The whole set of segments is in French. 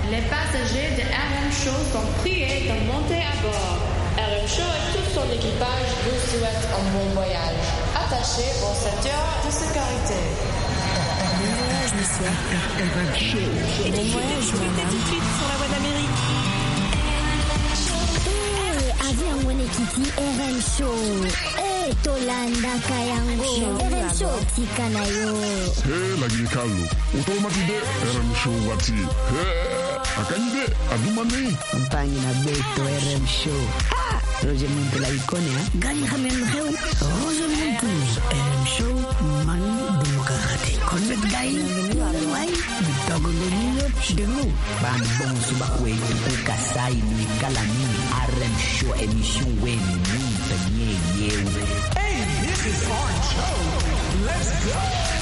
les passagers de RM Show sont priés de monter à bord. RM Show et tout son équipage vous souhaitent un bon voyage. Attachez vos ceintures de sécurité. Bon voyage, monsieur. RM Show. Bon voyage, madame. Tout de suite sur la voie d'Amérique. Avion Wenekiti RM Show. Tolanda Kayango. RM Show Tikanayo. La Guinée-Calou. Automatide RM Show Wati. Akanyide Adumani. Campagne na Beto RM Show. Roger Muntu la icône, hein? Gani Hamel Heu. Roger Muntu. RM Show. Manu Demokrati. Convent Guy. Why? Bitogo Lelilo. Demo. Ban bon subakwe. Kasai ni Kalani. RM Show émission Wen. Hey, this is Orange Show. Let's go.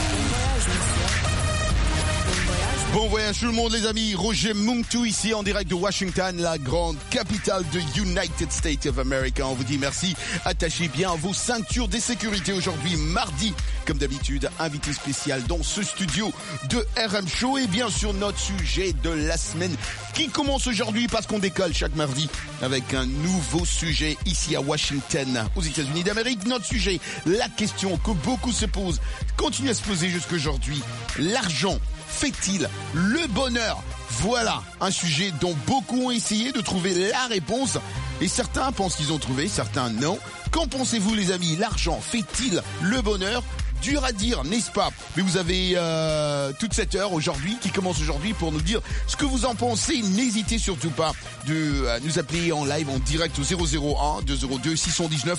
Bon voyage tout le monde les amis, Roger Muntu ici en direct de Washington, la grande capitale de United States of America. On vous dit merci, attachez bien vos ceintures de sécurité aujourd'hui, mardi, comme d'habitude, invité spécial dans ce studio de RM Show et bien sûr notre sujet de la semaine qui commence aujourd'hui parce qu'on décolle chaque mardi avec un nouveau sujet ici à Washington, aux États-Unis d'Amérique. Notre sujet, la question que beaucoup se posent, continue à se poser jusqu'aujourd'hui, l'argent fait-il le bonheur? Voilà un sujet dont beaucoup ont essayé de trouver la réponse et certains pensent qu'ils ont trouvé, certains non. Qu'en pensez-vous les amis? L'argent fait-il le bonheur? Dur à dire, n'est-ce pas? Mais vous avez toute cette heure aujourd'hui, qui commence aujourd'hui, pour nous dire ce que vous en pensez. N'hésitez surtout pas de nous appeler en live, en direct au 001 202 619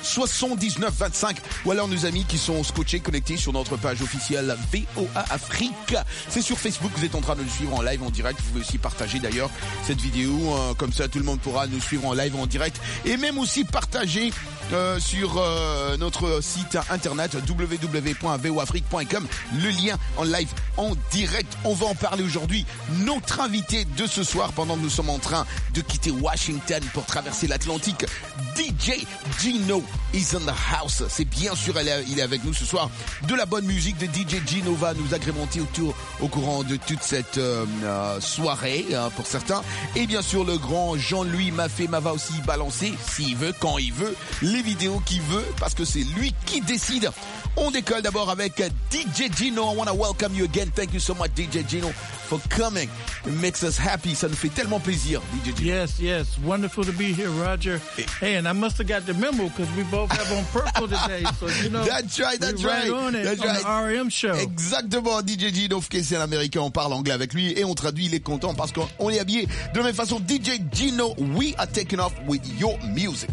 79 25 ou alors nos amis qui sont scotchés, connectés sur notre page officielle VOA Afrique. C'est sur Facebook, vous êtes en train de nous suivre en live, en direct. Vous pouvez aussi partager d'ailleurs cette vidéo, comme ça tout le monde pourra nous suivre en live, en direct. Et même aussi partager sur notre site internet www.voafrique.com, le lien en live, en direct. On va en parler aujourd'hui. Notre invité de ce soir, pendant que nous sommes en train de quitter Washington pour traverser l'Atlantique, DJ Gino is in the house. C'est bien sûr, il est avec nous ce soir. De la bonne musique de DJ Gino va nous agrémenter au courant de toute cette soirée, pour certains. Et bien sûr, le grand Jean-Louis Mafema va aussi balancer, s'il veut, quand il veut, les vidéos qu'il veut, parce que c'est lui qui décide. On décolle d'abord avec DJ Gino. I want to welcome you again. Thank you so much, DJ Gino, for coming. It makes us happy. Ça nous fait tellement plaisir, DJ Gino. Yes. Wonderful to be here, Roger. Hey, and I must have got the memo because we both have on purple today. So, you know, that's right. Right on it, that's on right. The RM show. Exactement, DJ Gino, c'est un Américain. On parle anglais avec lui et on traduit. Il est content parce qu'on est habillé de la même façon. DJ Gino, we are taking off with your music.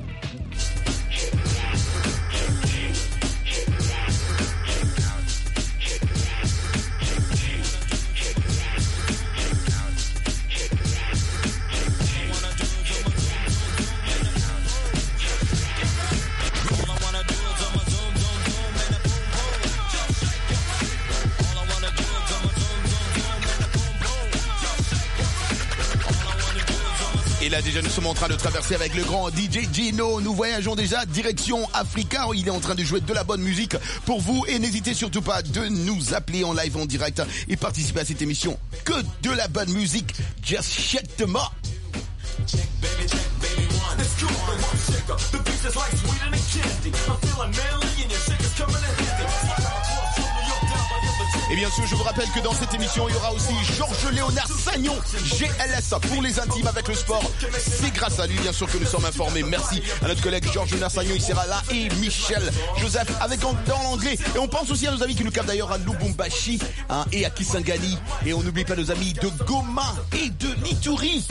Et là déjà nous sommes en train de traverser avec le grand DJ Gino. Nous voyageons déjà direction Africa. Il est en train de jouer de la bonne musique pour vous. Et n'hésitez surtout pas de nous appeler en live, en direct et participer à cette émission. Que de la bonne musique. Just shake them up. Et bien sûr, je vous rappelle que dans cette émission, il y aura aussi Georges-Léonard Sagnon, GLS, pour les intimes avec le sport. C'est grâce à lui, bien sûr, que nous sommes informés. Merci à notre collègue Georges-Léonard Sagnon, il sera là, et Michel Joseph, dans l'anglais. Et on pense aussi à nos amis qui nous captent d'ailleurs à Lubumbashi, et à Kisangani. Et on n'oublie pas nos amis de Goma et de Ituri.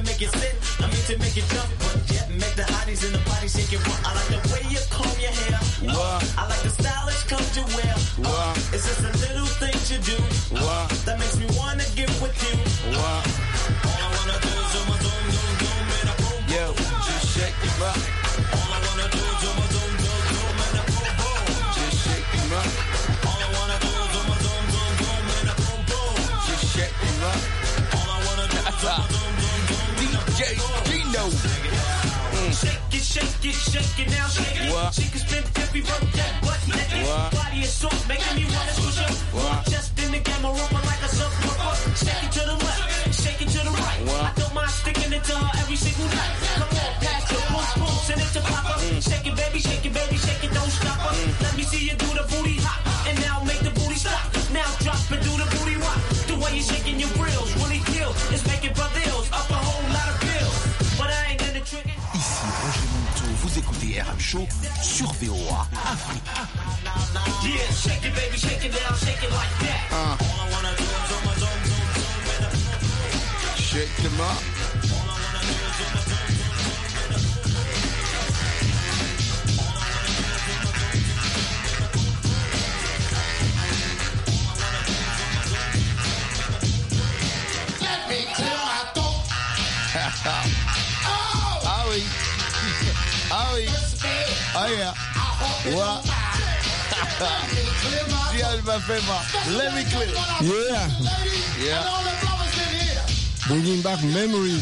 make it sit, I mean to make it jump, but yet make the hotties in the body shake it. I like the way you comb your hair. I like the stylish clothes you wear. It's just the little things you do that makes me wanna get with you. All I wanna do is do my zoom, zoom, zoom, and a boom, boom. Yo, just shake it up. All I wanna do is do my zoom, zoom, zoom, and a boom, boom. Just shake it up. All I wanna do is do my zoom, zoom, zoom, and a boom, boom. Just shake it up. All I wanna do is do my zoom, zoom, zoom, and a boom, boom. DJ Gino. Shake it, shake it, shake it now, shake it. What? She can spin every birthday, but naked. Body is soft, making me wanna push up. Just in the gamma room like a subwoofer. Shake it to the left, shake it to the right. I don't mind sticking it to her every single night. Come on, pass the boom, boom, send it to Papa. Shake it, baby, shake it, baby, shake it, don't stop her. Let me see you do the booty hop, and now make the booty stop. Now drop and do the booty rock. The way you're shaking your grills, really kill. It's making brothers up a whole lot of pills. But I ain't gonna trick it. Ici Roger Monteau, vous écoutez RM Show sur VOA Afrique. Yeah, shake it baby, shake it down, shake it like that. All I wanna do is zoom, zoom, zoom, zoom. Shake them up. All I wanna do is zoom, zoom, zoom, Let me clear my throat. Ah oui. Ah oui. Ah yeah. What? Si elle m'a fait mal. Let me clear. Yeah. Yeah. Bringing back memories.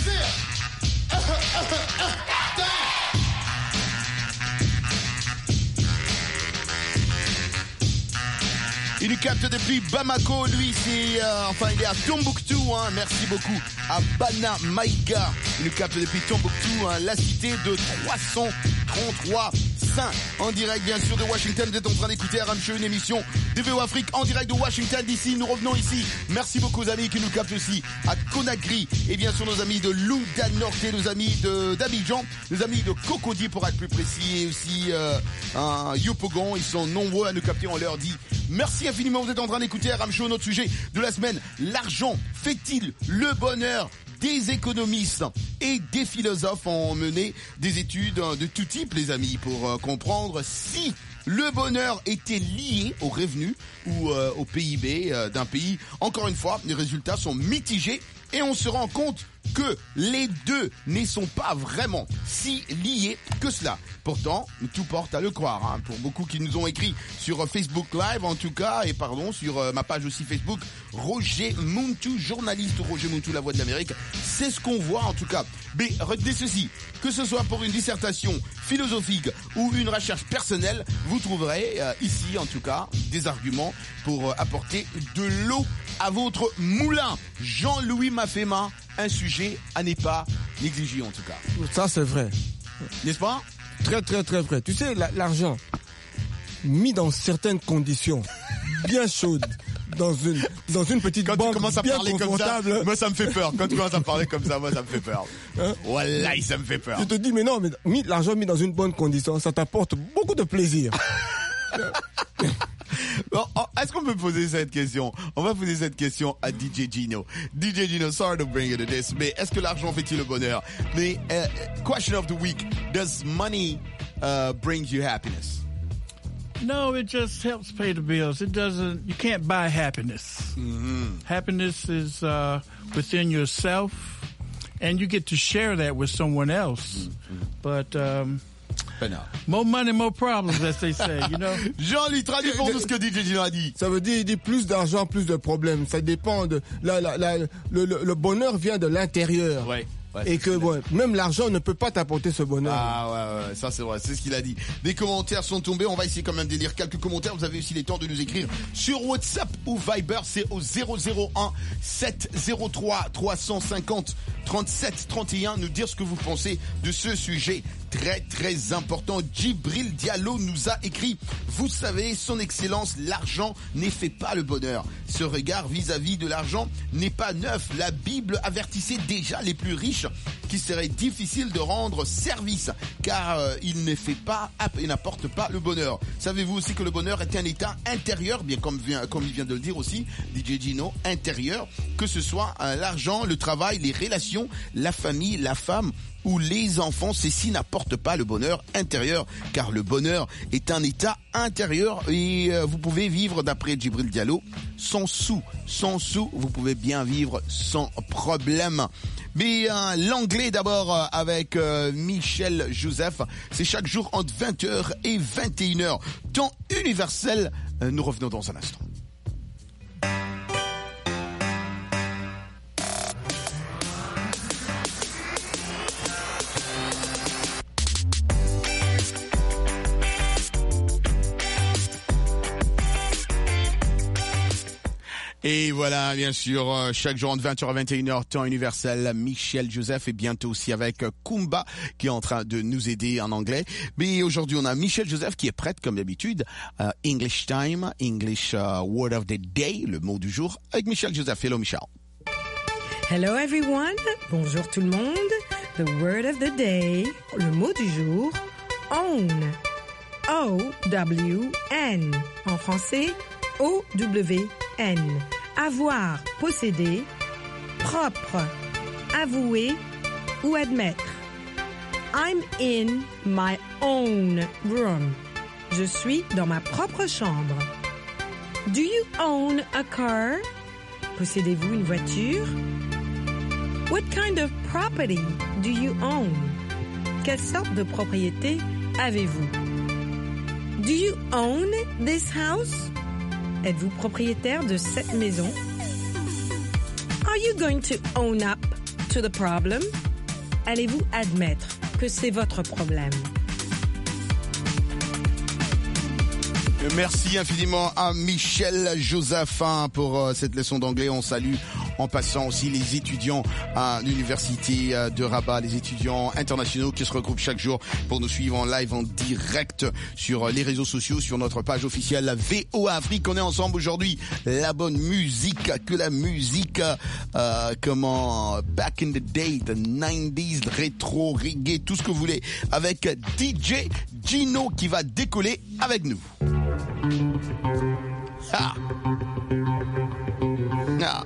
Il nous capte depuis Bamako, lui c'est il est à Tombouctou, hein. Merci beaucoup à Bana Maïga. Il nous capte depuis Tombouctou, hein, la cité de 333 saints. En direct bien sûr de Washington, vous êtes en train d'écouter RM Show, une émission de VOA Afrique en direct de Washington d'ici. Nous revenons ici. Merci beaucoup aux amis qui nous captent aussi à Conakry et bien sûr nos amis de Lunda Norte, nos amis d'Abidjan, nos amis de Cocody pour être plus précis et aussi Yopougon. Ils sont nombreux à nous capter, on leur dit merci infiniment. Vous êtes en train d'écouter RM Show, notre sujet de la semaine. L'argent fait-il le bonheur? Des économistes et des philosophes ont mené des études de tout type, les amis, pour comprendre si le bonheur était lié aux revenus ou au PIB d'un pays. Encore une fois, les résultats sont mitigés et on se rend compte que les deux ne sont pas vraiment si liés que cela. Pourtant, tout porte à le croire, hein. Pour beaucoup qui nous ont écrit sur Facebook Live, en tout cas, et pardon, sur ma page aussi Facebook, Roger Monteau, journaliste Roger Monteau, la voix de l'Amérique, c'est ce qu'on voit en tout cas. Mais retenez ceci, que ce soit pour une dissertation philosophique ou une recherche personnelle, vous trouverez ici en tout cas des arguments pour apporter de l'eau à votre moulin. Jean-Louis Mafema, un sujet à ne pas négliger en tout cas. Ça c'est vrai. N'est-ce pas? Très très très vrai. Tu sais, l'argent mis dans certaines conditions bien chaudes, dans une petite quand banque tu commences à bien parler confortable. comme ça, moi ça me fait peur. Quand tu commences à parler comme ça, moi ça me fait peur. Hein? Wallah, ça me fait peur. Je te dis, mais non, mais l'argent mis dans une bonne condition, ça t'apporte beaucoup de plaisir. Bon, est-ce qu'on peut poser cette question? On va poser cette question à DJ Gino. DJ Gino, sorry to bring you to this, mais est-ce que l'argent fait-il le bonheur? Mais question of the week, does money bring you happiness? No, it just helps pay the bills. It doesn't. You can't buy happiness. Mm-hmm. Happiness is within yourself, and you get to share that with someone else. Mm-hmm. But no. more money, more problems, as they say. You know. Jean-Louis, traduis pour nous ce que DJ Gino a dit. Ça veut dire, il dit plus d'argent, plus de problèmes. Ça dépend de le bonheur vient de l'intérieur. Ouais. Ouais, et que bon, même l'argent ne peut pas t'apporter ce bonheur. Ah ouais, ça c'est vrai, c'est ce qu'il a dit. Des commentaires sont tombés, on va essayer quand même de lire quelques commentaires. Vous avez aussi les temps de nous écrire sur WhatsApp ou Viber, c'est au 001 703 350 37 31, nous dire ce que vous pensez de ce sujet très très important. Djibril Diallo nous a écrit: vous savez, son excellence, l'argent n'est fait pas le bonheur. Ce regard vis-à-vis de l'argent n'est pas neuf. La Bible avertissait déjà les plus riches qu'il serait difficile de rendre service car il n'apporte pas le bonheur. Savez-vous aussi que le bonheur est un état intérieur, bien comme il vient de le dire aussi, DJ Gino, intérieur, que ce soit l'argent, le travail, les relations, la famille, la femme ou les enfants, ceci n'apporte pas le bonheur intérieur, car le bonheur est un état intérieur et vous pouvez vivre, d'après Djibril Diallo, sans sou, vous pouvez bien vivre sans problème. Mais l'anglais d'abord avec Michel Joseph, c'est chaque jour entre 20h et 21h, temps universel. Nous revenons dans un instant. Et voilà, bien sûr, chaque jour entre 20h et 21h, temps universel, Michel Joseph et bientôt aussi avec Kumba qui est en train de nous aider en anglais. Mais aujourd'hui, on a Michel Joseph qui est prête comme d'habitude. English Time, English Word of the Day, le mot du jour, avec Michel Joseph. Hello Michel. Hello everyone. Bonjour tout le monde. The word of the day, le mot du jour, own. O-W-N. En français, O-W-N. Avoir, posséder, propre, avouer ou admettre. I'm in my own room. Je suis dans ma propre chambre. Do you own a car? Possédez-vous une voiture? What kind of property do you own? Quelle sorte de propriété avez-vous? Do you own this house? Êtes-vous propriétaire de cette maison? Are you going to own up to the problem? Allez-vous admettre que c'est votre problème? Merci infiniment à Michel Joseph pour cette leçon d'anglais. On salue en passant aussi les étudiants à l'université de Rabat, les étudiants internationaux qui se regroupent chaque jour pour nous suivre en live, en direct sur les réseaux sociaux, sur notre page officielle VOA Afrique. On est ensemble aujourd'hui. La bonne musique, que la musique, back in the day, the 90s, rétro, reggae, tout ce que vous voulez, avec DJ Gino qui va décoller avec nous. Ah. Ah.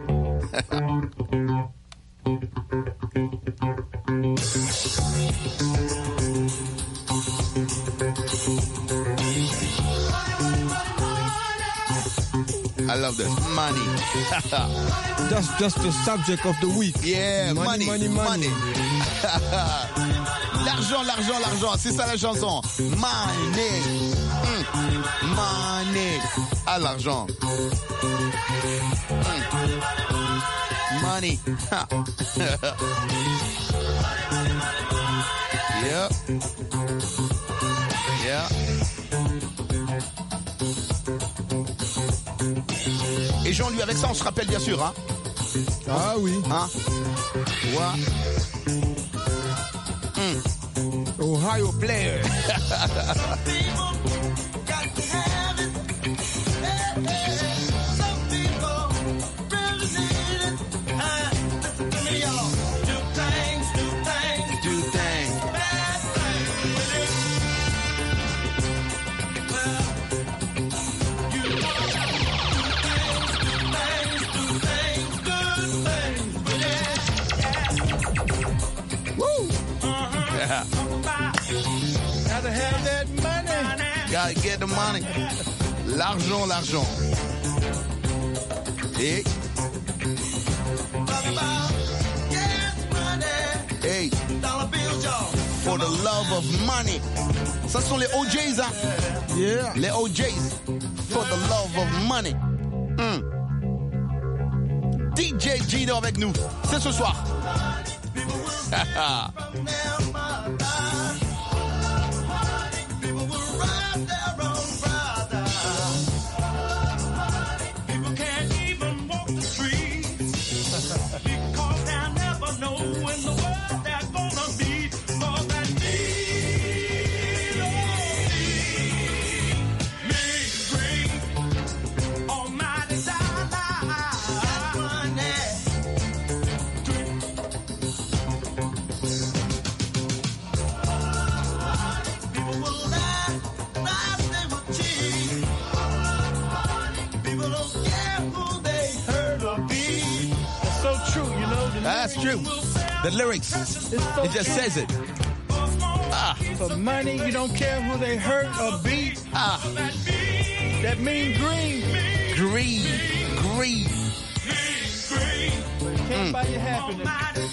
I love this. Money. That's just the subject of the week. Yeah, money. L'argent. C'est ça la chanson. Money. Money. Ah, l'argent. Money. Yep. Yeah. Et Jean-Louis, avec ça, on se rappelle bien sûr, hein? Ah oui. Hein? Ouais. Ohio player. Gotta have that money. Gotta get the money. L'argent. Et hey, for the love of money. Ça sont les OJs, hein? Yeah. Les OJs. For the love of money. DJ Gino avec nous. C'est ce soir. true. The lyrics, it just says it. For money, you don't care who they hurt or beat. That mean green. Greed. Can't buy you happiness.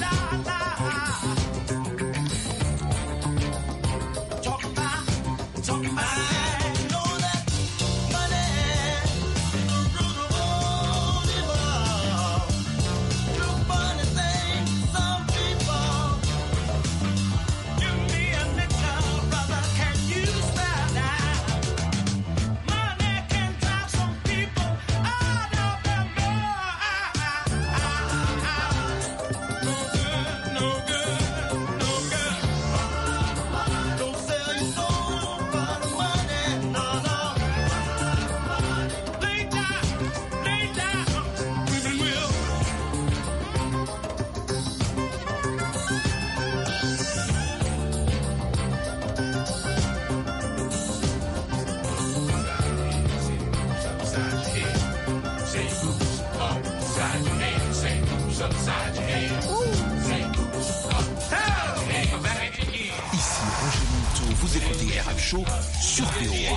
Vous écoutez RM Show sur VOA.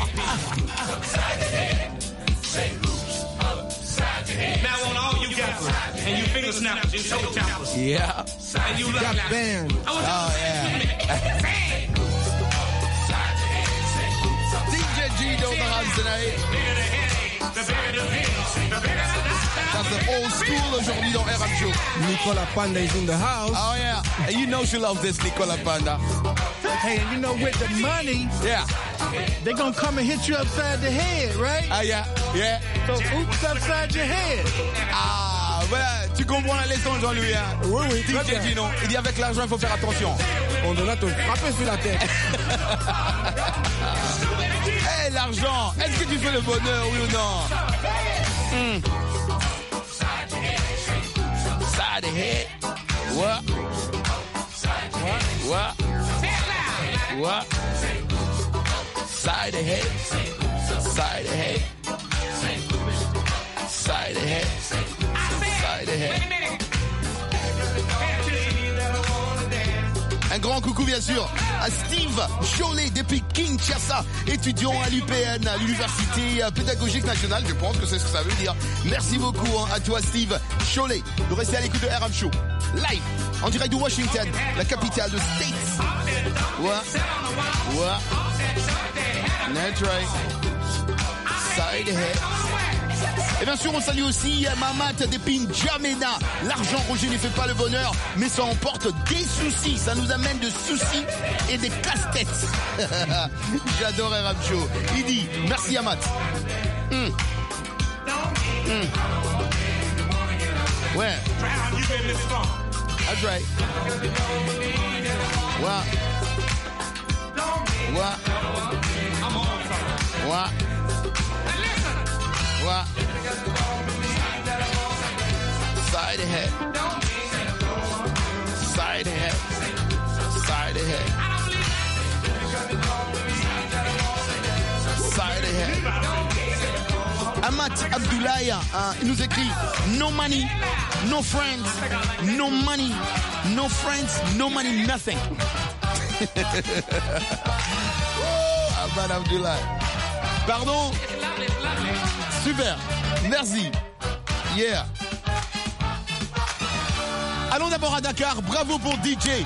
Now on all you gappers and you finger snappers and toe tappers. Yeah. And you Got band. Oh yeah. DJ Gino in the house tonight. That's the old school aujourd'hui dans RM Show. Nicola Panda is in the house. Oh yeah. And you know she loves this Nicola Panda. Hey, and you know, with the money, they gonna come and hit you upside the head, right? Yeah. So oops upside your head. Voilà, tu comprends la leçon, Jean-Louis, hein? Oui, DJ Gino, il dit avec l'argent, il faut faire attention. On doit te frapper sur la tête. Hey, l'argent, est-ce que tu fais le bonheur, oui ou non? Side of head. What? Side of head. Side of head. Side of head. Side of head. Un grand coucou bien sûr à Steve Cholet depuis Kinshasa, étudiant à l'UPN, à l'Université pédagogique nationale, je pense que c'est ce que ça veut dire. Merci beaucoup à toi Steve Cholet de rester à l'écoute de RM Show. Live, en direct de Washington, la capitale de States. What? That's right. Side head. Et bien sûr, on salue aussi Mamat depuis N'Djamena. L'argent, Roger, ne fait pas le bonheur, mais ça emporte des soucis. Ça nous amène de soucis et des casse-têtes. J'adore RM Show. Il dit, merci Amat. Ouais. That's right. What? Side ahead. Side ahead. Side ahead. Side ahead. Amat Abdoulaye, il nous écrit no money, no friends, no money, no friends, no money, nothing. Oh, Amat Abdoulaye. Pardon? Super. Merci. Yeah. Allons d'abord à Dakar. Bravo pour DJ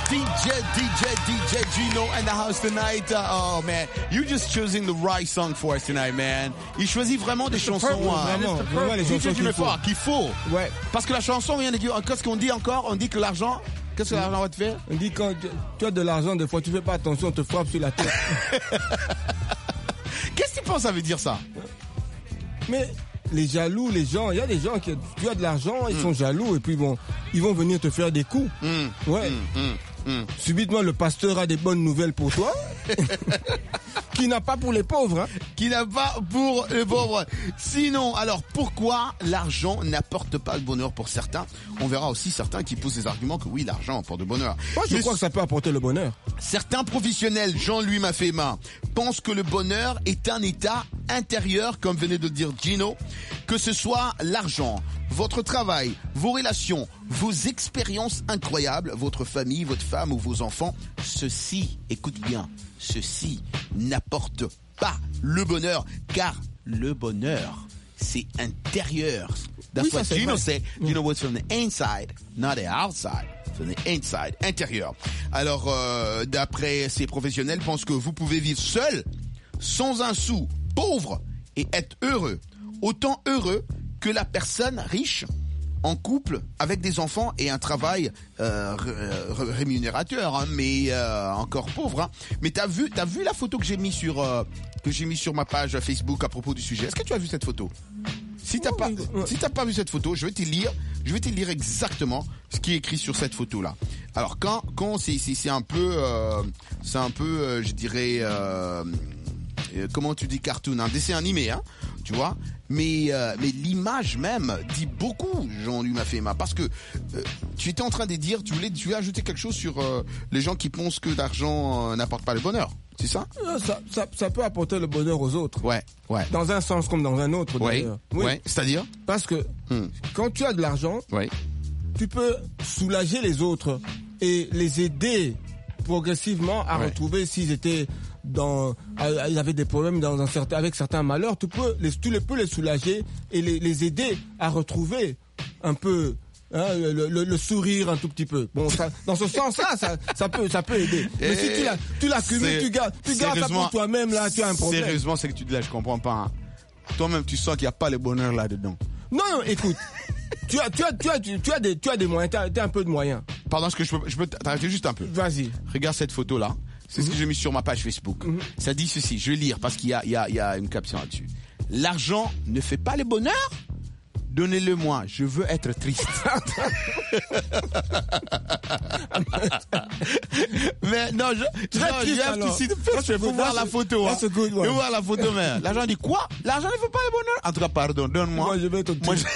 Gino in the house tonight. Oh man, you just choosing the right song for us tonight, man. Il choisit vraiment des chansons. Vraiment les chansons qu'il faut. Ouais. Parce que la chanson, rien n'est dit. Qu'est-ce qu'on dit encore? On dit que l'argent. Qu'est-ce que l'argent va te faire? On dit quand tu as de l'argent, des fois tu fais pas attention, on te frappe sur la tête. Qu'est-ce que tu penses ça veut dire ça? Mais les jaloux, les gens, il y a des gens qui, tu as de l'argent, ils sont jaloux et puis bon, ils vont venir te faire des coups. Ouais. Subitement, le pasteur a des bonnes nouvelles pour toi. Qui n'a pas pour les pauvres. Hein. Qui n'a pas pour les pauvres. Sinon, alors pourquoi l'argent n'apporte pas le bonheur pour certains? On verra aussi certains qui posent des arguments que oui, l'argent apporte le bonheur. Moi, je crois que ça peut apporter le bonheur. Certains professionnels, Jean-Louis Mafema, pensent que le bonheur est un état intérieur, comme venait de dire Gino, que ce soit l'argent, votre travail, vos relations, vos expériences incroyables, votre famille, votre femme ou vos enfants, ceci, écoute bien, ceci n'apporte pas le bonheur, car le bonheur, c'est intérieur. That's what Gino said. You know what's from the inside, not the outside. From the inside, intérieur. Alors, d'après ces professionnels, pensent que vous pouvez vivre seul, sans un sou, pauvre, et être heureux. Autant heureux que la personne riche, en couple, avec des enfants et un travail rémunérateur, hein, mais encore pauvre. Hein. Mais t'as vu la photo que j'ai mis sur ma page Facebook à propos du sujet. Est-ce que tu as vu cette photo? Si t'as pas vu cette photo, je vais te lire exactement ce qui est écrit sur cette photo là. Alors quand c'est un peu je dirais comment tu dis cartoon, un dessin animé, hein, tu vois. Mais l'image même dit beaucoup, Jean-Louis Mafema, parce que tu étais en train de dire, tu voulais ajouter quelque chose sur les gens qui pensent que l'argent n'apporte pas le bonheur. C'est ça? Ça peut apporter le bonheur aux autres. Ouais. Dans un sens comme dans un autre. D'ailleurs. Oui. C'est-à-dire? Parce que quand tu as de l'argent, tu peux soulager les autres et les aider progressivement à retrouver s'ils étaient ils avaient des problèmes avec certains malheurs. Tu peux les soulager et les aider à retrouver un peu le sourire un tout petit peu. Bon, dans ce sens-là, ça peut aider. Mais si tu l'accumules, tu gardes ça pour toi-même, là, tu as un problème. Sérieusement, c'est que tu dis là, je comprends pas. Hein. Toi-même, tu sens qu'il n'y a pas le bonheur là-dedans. Non, écoute. tu as des moyens, t'as un peu de moyens. Pardon, est-ce que je peux t'arrêter juste un peu? Vas-y. Regarde cette photo-là. C'est ce que j'ai mis sur ma page Facebook. Ça dit ceci, je vais lire parce qu'il y a une caption là-dessus. L'argent ne fait pas le bonheur? Donnez-le moi, je veux être triste. Mais non, je vais voir la photo. Je vais voir la photo, mais l'argent dit quoi? L'argent ne fait pas le bonheur? En tout cas, pardon, donne-moi. Moi, je vais être triste.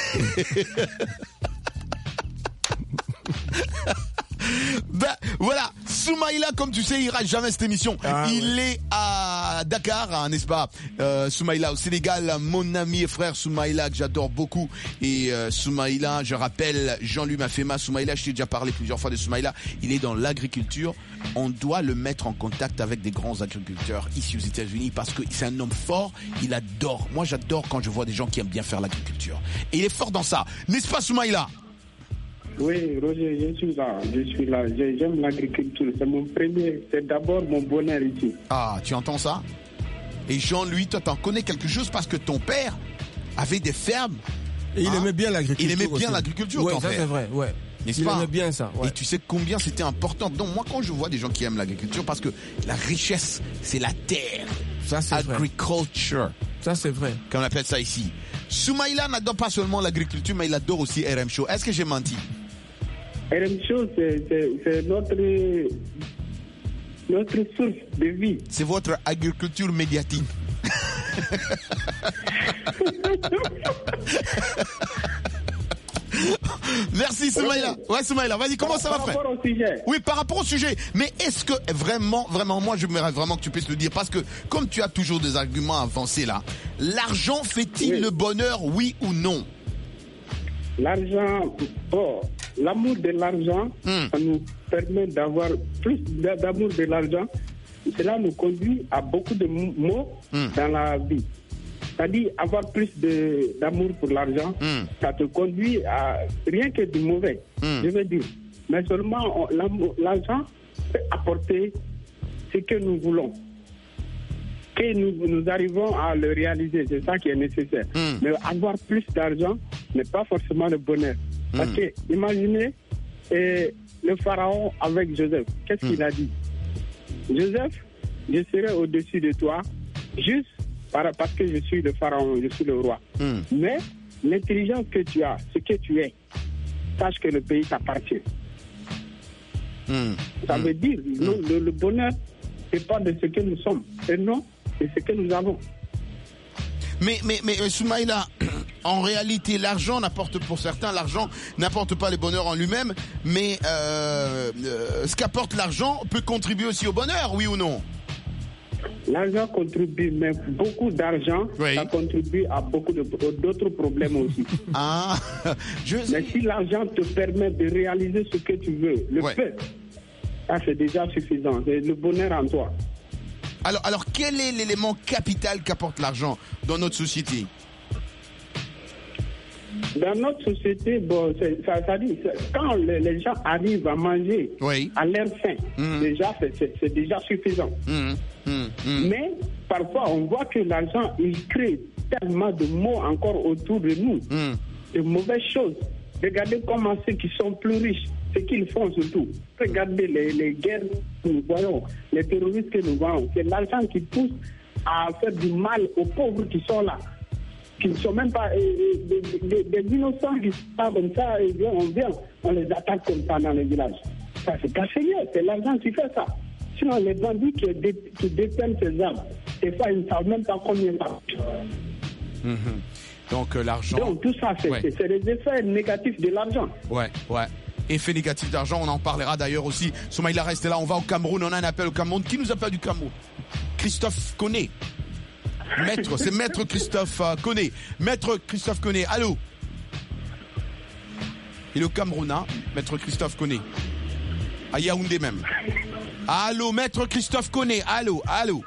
Ben voilà, Soumaïla, comme tu sais, il rate jamais cette émission. Il est à Dakar, hein, n'est-ce pas? Soumaïla au Sénégal, mon ami et frère Soumaïla que j'adore beaucoup. Et Soumaïla, je rappelle, Jean-Louis Mafema, Soumaïla, je t'ai déjà parlé plusieurs fois de Soumaïla. Il est dans l'agriculture. On doit le mettre en contact avec des grands agriculteurs ici aux États-Unis parce que c'est un homme fort. Il adore. Moi, j'adore quand je vois des gens qui aiment bien faire l'agriculture. Et il est fort dans ça, n'est-ce pas, Soumaïla? Oui, Roger, je suis là. J'aime l'agriculture. C'est d'abord mon bonheur ici. Ah, tu entends ça? Et Jean-Louis, toi, t'en connais quelque chose parce que ton père avait des fermes. Et il aimait bien l'agriculture. Il aimait bien l'agriculture, ouais, ton ça père. C'est vrai, ouais. N'est-ce il pas? aimait bien ça. Ouais. Et tu sais combien c'était important. Donc moi, quand je vois des gens qui aiment l'agriculture, parce que la richesse, c'est la terre. Ça, c'est agriculture. Vrai. Ça, c'est vrai. Comme on appelle ça ici. Soumaïla n'adore pas seulement l'agriculture, mais il adore aussi RM Show. Est-ce que j'ai menti? RM Show, c'est notre source de vie. C'est votre agriculture médiatique. Merci Soumaïla. Ouais Soumaïla, vas-y, comment ça va frère? Par rapport au sujet. Oui, par rapport au sujet. Mais est-ce que vraiment, moi j'aimerais vraiment que tu puisses le dire parce que comme tu as toujours des arguments avancés là, l'argent fait-il le bonheur, oui ou non? L'argent, l'amour de l'argent, ça nous permet d'avoir plus d'amour de l'argent. Cela nous conduit à beaucoup de maux dans la vie. C'est-à-dire avoir plus d'amour pour l'argent, ça te conduit à rien que du mauvais, je veux dire. Mais seulement l'argent peut apporter ce que nous voulons. Que nous arrivons à le réaliser, c'est ça qui est nécessaire. Mais avoir plus d'argent n'est pas forcément le bonheur. Parce que, imaginez le pharaon avec Joseph. Qu'est-ce qu'il a dit? Joseph, je serai au-dessus de toi, juste parce que je suis le pharaon, je suis le roi. Mais l'intelligence que tu as, ce que tu es, sache que le pays t'appartient. Ça veut dire, le bonheur, c'est pas de ce que nous sommes, et non, c'est ce que nous avons. Mais Soumaïla, en réalité, l'argent n'apporte pour certains, l'argent n'apporte pas le bonheur en lui-même, mais ce qu'apporte l'argent peut contribuer aussi au bonheur, oui ou non? l'argent contribue, mais beaucoup d'argent, ça contribue à beaucoup d'autres problèmes aussi. Mais si l'argent te permet de réaliser ce que tu veux, le fait, ça c'est déjà suffisant. C'est le bonheur en toi. Alors quel est l'élément capital qu'apporte l'argent dans notre société? Dans notre société, bon, ça dit, quand les gens arrivent à manger à leur faim, déjà, c'est déjà suffisant. Mais parfois, on voit que l'argent, il crée tellement de maux encore autour de nous, de mauvaises choses. Regardez comment ceux qui sont plus riches, ce qu'ils font surtout. Regardez les guerres que nous voyons, les terroristes que nous voyons. C'est l'argent qui pousse à faire du mal aux pauvres qui sont là, qui ne sont même pas des innocents qui sont pas comme ça, et on les attaque comme ça dans les villages. Ça, c'est caché, c'est l'argent qui fait ça. Sinon, les bandits qui détiennent ces armes, des fois, ils ne savent même pas combien ça coûte. Donc, l'argent... Donc, tout ça, c'est les effets négatifs de l'argent. Ouais. Effet négatif d'argent, on en parlera d'ailleurs aussi. Soumaïla, restez là, on va au Cameroun, on a un appel au Cameroun. Qui nous appelle du Cameroun? Christophe Koné. C'est Maître Christophe Koné. Maître Christophe Koné, allô? Il est au Cameroun, hein, Maître Christophe Koné. À Yaoundé même. Allô, Maître Christophe Koné, allô?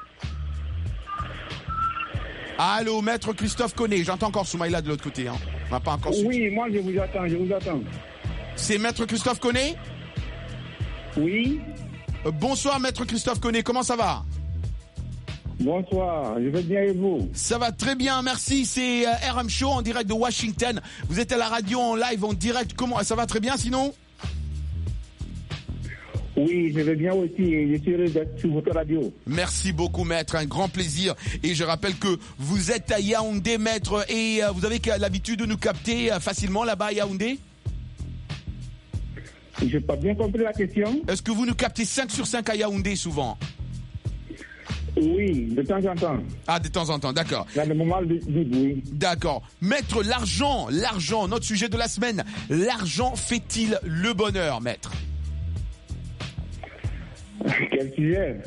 Allô, Maître Christophe Koné. J'entends encore Soumaïla de l'autre côté, hein. On n'a pas encore su. Oui, moi je vous attends. C'est Maître Christophe Koné? Oui. Bonsoir, Maître Christophe Koné, comment ça va? Bonsoir, je vais bien et vous? Ça va très bien, merci. C'est RM Show en direct de Washington. Vous êtes à la radio en live, en direct. Comment ça va très bien sinon? Oui, je vais bien aussi et je suis heureux d'être sur votre radio. Merci beaucoup, Maître, un grand plaisir. Et je rappelle que vous êtes à Yaoundé, Maître, et vous avez l'habitude de nous capter facilement là-bas à Yaoundé? Je n'ai pas bien compris la question. Est-ce que vous nous captez 5 sur 5 à Yaoundé souvent? Oui, de temps en temps. Ah, de temps en temps, d'accord. Dans le moment du oui. D'accord. Maître, l'argent, notre sujet de la semaine. L'argent fait-il le bonheur, Maître? Quel sujet?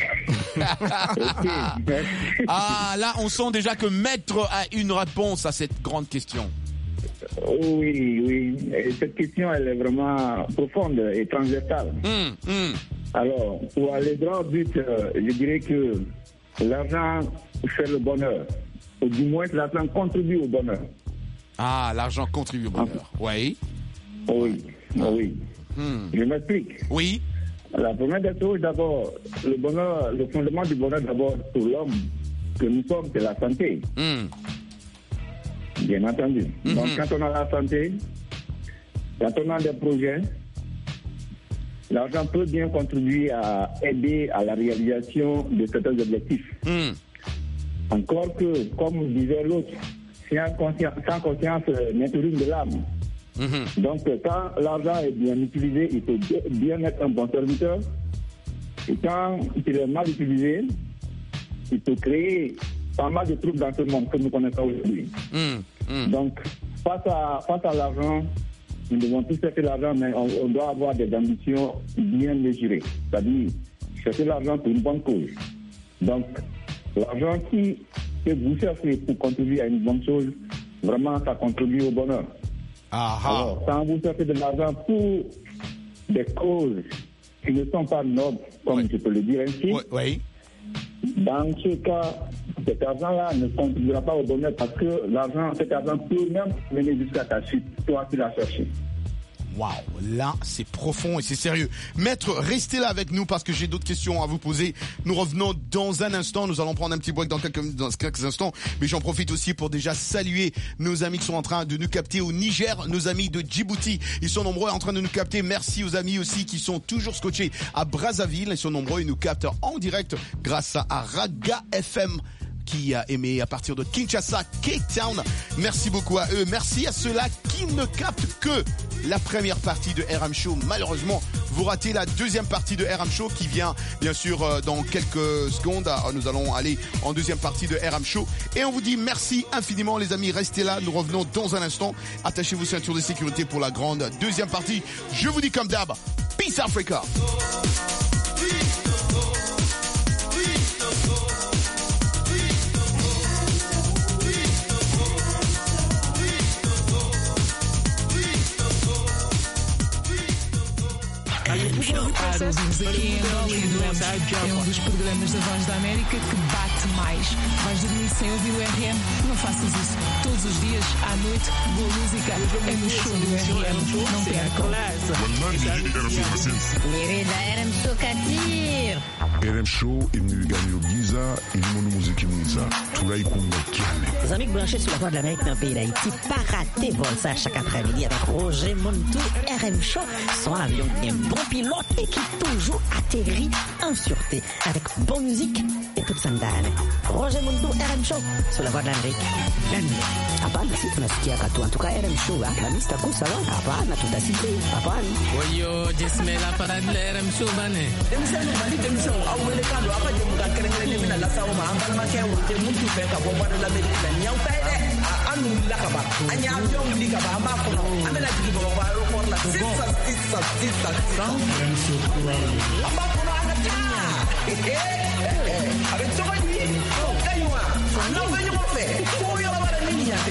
Ah, là, on sent déjà que Maître a une réponse à cette grande question. Oui. Et cette question, elle est vraiment profonde et transversale. Alors, pour aller droit au but, je dirais que l'argent fait le bonheur. Ou du moins, l'argent contribue au bonheur. Ah, l'argent contribue au bonheur. Oui. Je m'explique. Oui. La première des choses, d'abord, le bonheur, le fondement du bonheur, d'abord, pour l'homme que nous sommes, c'est la santé. Bien entendu. Donc, quand on a la santé, quand on a des projets, l'argent peut bien contribuer à aider à la réalisation de certains objectifs. Encore que, comme disait l'autre, sans conscience n'est rien de l'âme. Donc, quand l'argent est bien utilisé, il peut bien être un bon serviteur. Et quand il est mal utilisé, il peut créer pas mal de troubles dans ce monde que nous connaissons aujourd'hui. Donc, face à l'argent, nous devons tous chercher l'argent, mais on doit avoir des ambitions bien mesurées. C'est-à-dire, chercher l'argent pour une bonne cause. Donc, l'argent que vous cherchez pour contribuer à une bonne chose, vraiment, ça contribue au bonheur. Alors, quand vous cherchez de l'argent pour des causes qui ne sont pas nobles, comme je peux le dire ainsi, dans ce cas, cet argent-là ne contribuera pas au bonheur parce que cet argent peut même mener jusqu'à ta chute, toi qui l'as cherché. Waouh, là c'est profond et c'est sérieux. Maître, restez là avec nous parce que j'ai d'autres questions à vous poser. Nous revenons dans un instant, nous allons prendre un petit break dans quelques instants, mais j'en profite aussi pour déjà saluer nos amis qui sont en train de nous capter au Niger, nos amis de Djibouti. Ils sont nombreux en train de nous capter. Merci aux amis aussi qui sont toujours scotchés à Brazzaville. Ils sont nombreux, ils nous captent en direct grâce à Raga FM qui a aimé à partir de Kinshasa, Cape Town. Merci beaucoup à eux. Merci à ceux-là qui ne captent que la première partie de RM Show. Malheureusement, vous ratez la deuxième partie de RM Show qui vient, bien sûr, dans quelques secondes. Nous allons aller en deuxième partie de RM Show. Et on vous dit merci infiniment, les amis. Restez là. Nous revenons dans un instant. Attachez vos ceintures de sécurité pour la grande deuxième partie. Je vous dis comme d'hab, Peace Africa. Claro, ouvimos aqui em Angola e é um dos programas da Voz da América que bate mais. Vais dormir sem ouvir o RM? Não faças isso. Todos os dias, à noite, boa música é no show do RM. Não percam. Querida RM Show Katir. RM Show est venu gagner au Giza et le monde musique Giza. Tout là, il compte Les amis branchés sur la Voix de l'Amérique dans le pays d'Haïti, pas rater vol ça chaque après-midi avec Roger Montou, RM Show, son avion qui est un bon pilote et qui toujours atterrit en sûreté avec bonne musique et toute sandale. Roger Montou, RM Show, sur la Voix de l'Amérique. Hapana, si tunasikia katu. En tout cas, RM Show, la mista kusa wa. Hapana, tutasikia. Hapana. Oyo, jismela para RM Show bane. Demisano bali demisano awele kalo apaje muka kerengere mina la sawo ma ambal ma kewo te muntu fe ka bomba de l'Amérique la nyau taide anu la ka ba anya avion li ka ba ma ko amela digi bo ba ro por la sisa amba ko ana ta avec to ba ni kaywa non ba ñu fe ko yo la ba ni ya te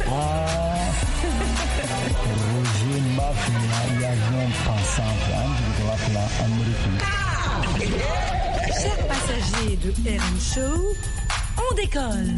Roger Mafia, l'avion passant en Amérique. Chers passagers de RM Show, on décolle.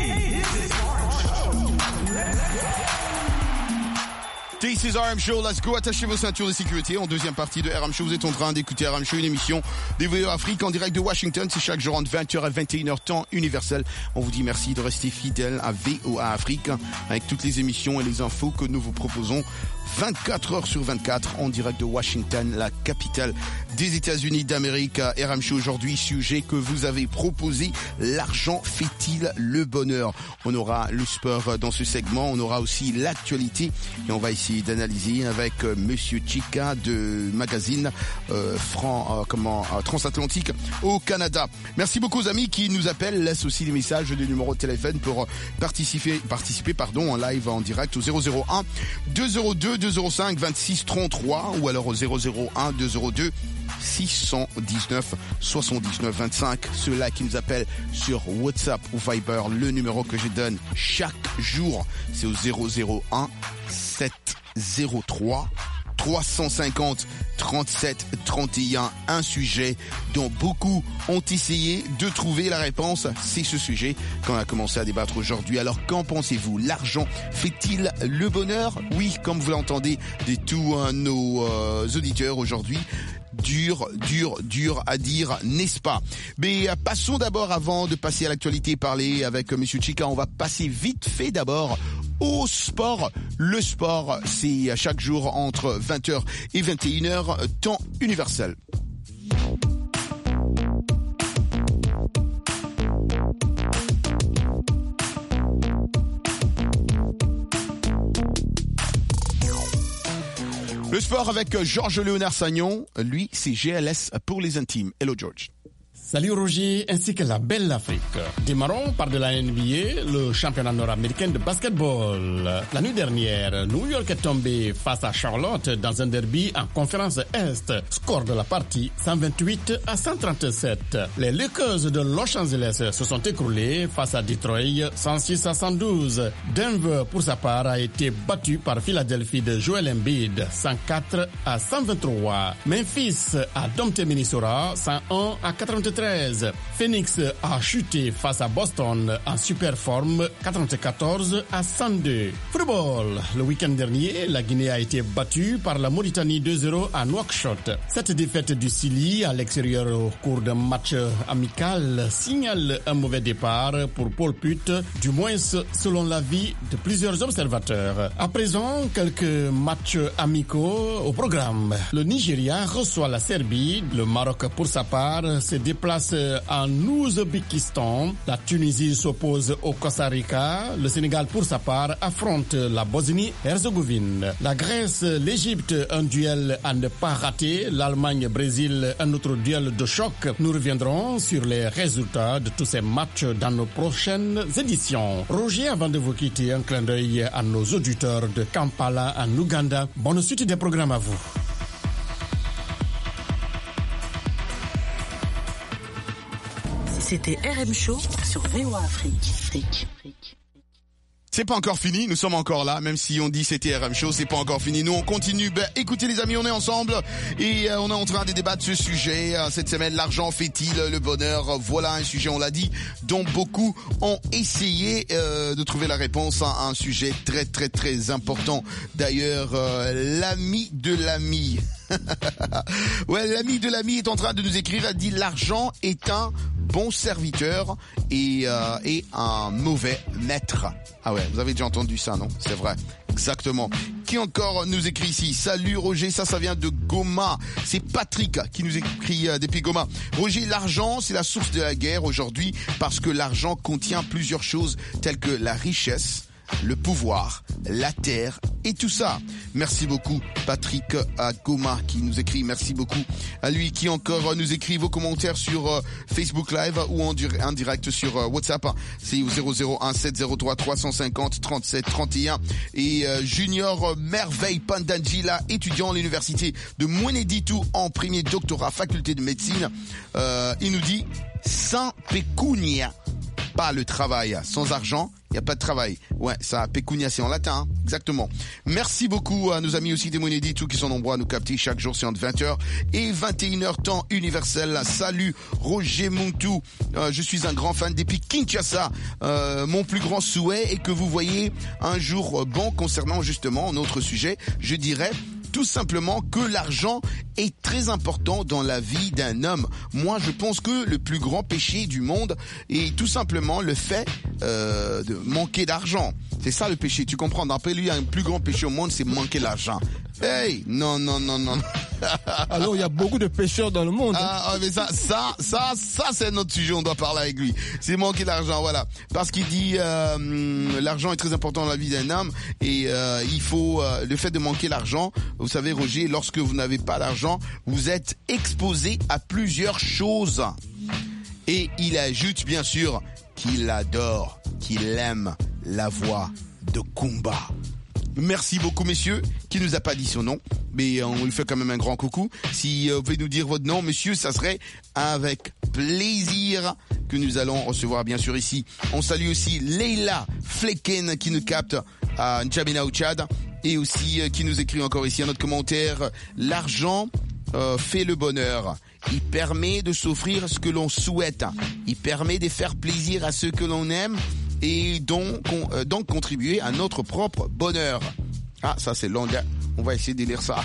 This is RM Show, let's go, attachez vos ceintures de sécurité. En deuxième partie de RM Show, vous êtes en train d'écouter RM Show, une émission des VOA Afrique en direct de Washington. C'est chaque jour entre 20h et 21h, temps universel. On vous dit merci de rester fidèles à VOA Afrique avec toutes les émissions et les infos que nous vous proposons 24 heures sur 24 en direct de Washington, la capitale des États-Unis d'Amérique. RM Show aujourd'hui, sujet que vous avez proposé, l'argent fait-il le bonheur? On aura le sport dans ce segment, on aura aussi l'actualité et on va essayer d'analyser avec Monsieur Chica de magazine Transatlantique au Canada. Merci beaucoup aux amis qui nous appellent, laissent aussi des messages, des numéros de téléphone pour participer en live en direct au 001 202 205 26 33 ou alors au 001 202 619 79 25. Ceux-là qui nous appellent sur WhatsApp ou Viber, le numéro que je donne chaque jour, c'est au 001 703 350 37 31. Un sujet dont beaucoup ont essayé de trouver la réponse. C'est ce sujet qu'on a commencé à débattre aujourd'hui. Alors qu'en pensez-vous? L'argent fait-il le bonheur? Oui, comme vous l'entendez de tous nos auditeurs aujourd'hui. Dur à dire, n'est-ce pas? Mais passons d'abord, avant de passer à l'actualité, parler avec Monsieur Chica, on va passer vite fait d'abord au sport. Le sport, c'est chaque jour entre 20h et 21h, temps universel. Le sport avec Georges-Léonard Sagnon, lui c'est GLS pour les intimes. Hello George. Salut Roger, ainsi que la belle Afrique. Démarrons par de la NBA, le championnat nord-américain de basketball. La nuit dernière, New York est tombé face à Charlotte dans un derby en conférence Est. Score de la partie 128 à 137. Les Lakers de Los Angeles se sont écroulés face à Detroit 106 à 112. Denver, pour sa part, a été battu par Philadelphie de Joel Embiid 104 à 123. Memphis a dompté Minnesota 101 à 93. Phoenix a chuté face à Boston en super forme 94 à 102. Football. Le week-end dernier, la Guinée a été battue par la Mauritanie 2-0 à Nouakchott. Cette défaite du Sili à l'extérieur au cours d'un match amical signale un mauvais départ pour Paul Putt, du moins selon l'avis de plusieurs observateurs. À présent, quelques matchs amicaux au programme. Le Nigeria reçoit la Serbie. Le Maroc, pour sa part, se déplace en Ouzbékistan. La Tunisie s'oppose au Costa Rica. Le Sénégal, pour sa part, affronte la Bosnie-Herzégovine. La Grèce, l'Égypte, un duel à ne pas rater. L'Allemagne-Brésil, un autre duel de choc. Nous reviendrons sur les résultats de tous ces matchs dans nos prochaines éditions. Roger, avant de vous quitter, un clin d'œil à nos auditeurs de Kampala en Ouganda. Bonne suite des programmes à vous. C'était RM Show sur VOA Afrique. C'est pas encore fini, nous sommes encore là, même si on dit c'était RM Show, c'est pas encore fini. Nous on continue. Écoutez les amis, on est ensemble et on est en train de débattre ce sujet. Cette semaine, l'argent fait-il le bonheur? Voilà un sujet, on l'a dit, dont beaucoup ont essayé de trouver la réponse à un sujet très très très important. D'ailleurs, l'ami de l'ami. Ouais, l'ami de l'ami est en train de nous écrire, elle dit l'argent est un bon serviteur et un mauvais maître. Ah ouais, vous avez déjà entendu ça, non? C'est vrai. Exactement. Qui encore nous écrit ici? Salut Roger, ça vient de Goma. C'est Patrick qui nous écrit depuis Goma. Roger, l'argent, c'est la source de la guerre aujourd'hui parce que l'argent contient plusieurs choses telles que la richesse, le pouvoir, la terre et tout ça. Merci beaucoup Patrick à Goma qui nous écrit, merci beaucoup à lui qui encore nous écrit vos commentaires sur Facebook Live ou en direct sur WhatsApp. C'est au 001 703 350 37 31 et Junior Merveille Pandangila, étudiant à l'université de Mweneditu en premier doctorat, faculté de médecine. Il nous dit sans pecunia, pas le travail. Sans argent, il n'y a pas de travail. Ouais, ça, pecunia, c'est en latin, hein. Exactement. Merci beaucoup à nos amis aussi des Mweneditu qui sont nombreux à nous capter chaque jour, c'est entre 20h et 21h, temps universel. Salut, Roger Muntu. Je suis un grand fan depuis Kinshasa. Mon plus grand souhait est que vous voyez un jour bon concernant justement notre sujet. Je dirais tout simplement que l'argent est très important dans la vie d'un homme. Moi, je pense que le plus grand péché du monde est tout simplement le fait de manquer d'argent. C'est ça le péché, tu comprends? D'après lui, un plus grand péché au monde, c'est manquer l'argent. Hey, non. Alors, il y a beaucoup de pécheurs dans le monde. Ah, mais ça, c'est notre sujet, on doit parler avec lui. C'est manquer l'argent, voilà. Parce qu'il dit, l'argent est très important dans la vie d'un homme et il faut, le fait de manquer l'argent, vous savez, Roger, lorsque vous n'avez pas d'argent, vous êtes exposé à plusieurs choses. Et il ajoute, bien sûr, qu'il adore, qu'il aime la voix de Kumba. Merci beaucoup, messieurs, qui nous a pas dit son nom, mais on lui fait quand même un grand coucou. Si vous pouvez nous dire votre nom, monsieur, ça serait avec plaisir que nous allons recevoir, bien sûr, ici. On salue aussi Leila Flecken qui nous capte à N'Djamena au Tchad et aussi qui nous écrit encore ici un autre commentaire. L'argent fait le bonheur. Il permet de s'offrir ce que l'on souhaite. Il permet de faire plaisir à ceux que l'on aime et donc contribuer à notre propre bonheur. Ah, ça c'est long. On va essayer de lire ça.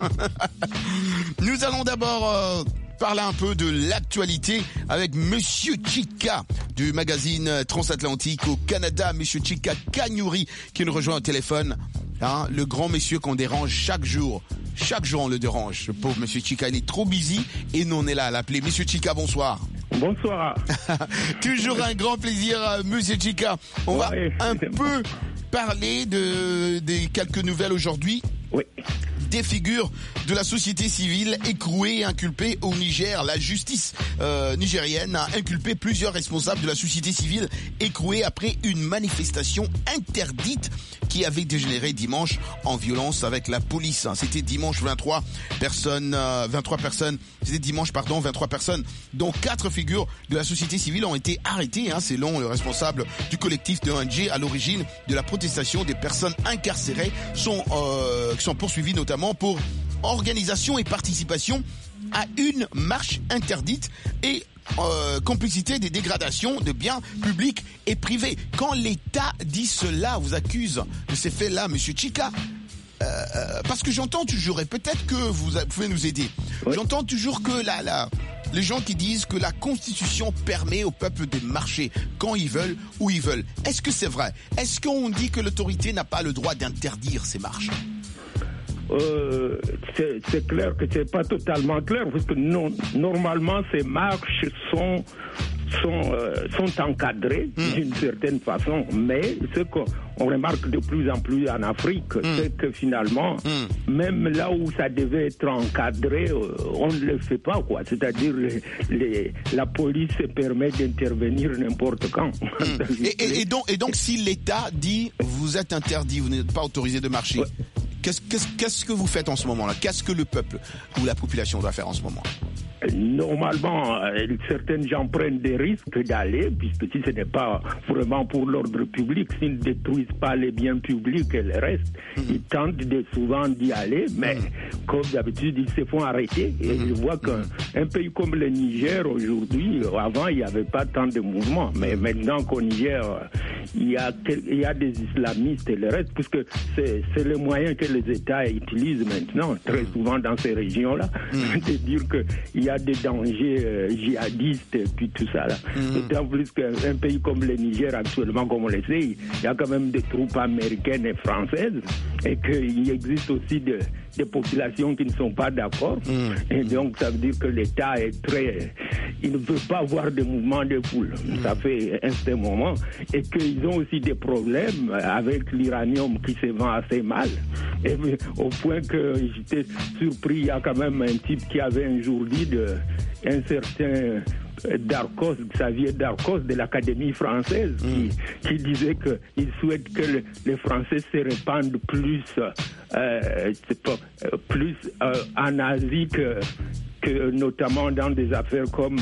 Nous allons d'abord parler un peu de l'actualité avec Monsieur Chika du magazine Transatlantique au Canada. Monsieur Chika Kanyuri qui nous rejoint au téléphone. Hein, le grand monsieur qu'on dérange chaque jour. Chaque jour on le dérange. Le pauvre Monsieur Chika, il est trop busy et nous on est là à l'appeler. Monsieur Chika, bonsoir. Bonsoir. Toujours un grand plaisir, Monsieur Chika. On va un peu parler de quelques nouvelles aujourd'hui. Oui. Des figures de la société civile écrouées et inculpées au Niger. La justice nigérienne a inculpé plusieurs responsables de la société civile écroués après une manifestation interdite qui avait dégénéré dimanche en violence avec la police. C'était dimanche 23 personnes, dont 4 figures de la société civile ont été arrêtées, selon le responsable du collectif de ONG à l'origine de la protestation. Des personnes incarcérées qui sont poursuivies notamment pour organisation et participation à une marche interdite et complicité des dégradations de biens publics et privés. Quand l'État dit cela, vous accuse de ces faits-là, Monsieur Chika, parce que j'entends toujours, et peut-être que vous pouvez nous aider, j'entends toujours que les gens qui disent que la Constitution permet au peuple de marcher quand ils veulent, où ils veulent. Est-ce que c'est vrai? Est-ce qu'on dit que l'autorité n'a pas le droit d'interdire ces marches? C'est clair que c'est pas totalement clair, parce que normalement ces marches sont encadrées d'une certaine façon, mais ce qu'on remarque de plus en plus en Afrique, c'est que finalement, même là où ça devait être encadré, on ne le fait pas, quoi. C'est-à-dire la police se permet d'intervenir n'importe quand. Et donc si l'État dit vous êtes interdit, vous n'êtes pas autorisé de marcher, qu'est-ce que vous faites en ce moment-là? Qu'est-ce que le peuple ou la population doit faire en ce moment? Normalement, certains gens prennent des risques d'aller, puisque si ce n'est pas vraiment pour l'ordre public, s'ils ne détruisent pas les biens publics et le reste, ils tentent souvent d'y aller, mais comme d'habitude, ils se font arrêter. Et je vois qu'un pays comme le Niger, aujourd'hui, avant, il n'y avait pas tant de mouvements, mais maintenant qu'au Niger, il y a des islamistes et le reste, puisque c'est le moyen que les États utilisent maintenant, très souvent dans ces régions-là, de dire qu'il y a des dangers djihadistes et puis tout ça là. D'autant plus qu'un pays comme le Niger actuellement, comme on le sait, il y a quand même des troupes américaines et françaises et qu'il existe aussi des populations qui ne sont pas d'accord. Et donc ça veut dire que l'État est il ne veut pas avoir de mouvement de foule. Ça fait un certain moment. Et qu'ils ont aussi des problèmes avec l'uranium qui se vend assez mal. Et au point que j'étais surpris, il y a quand même un type qui avait un jour dit un certain Darcos, Xavier Darcos de l'Académie française qui disait qu'il souhaite que les Français se répandent plus en Asie que notamment dans des affaires comme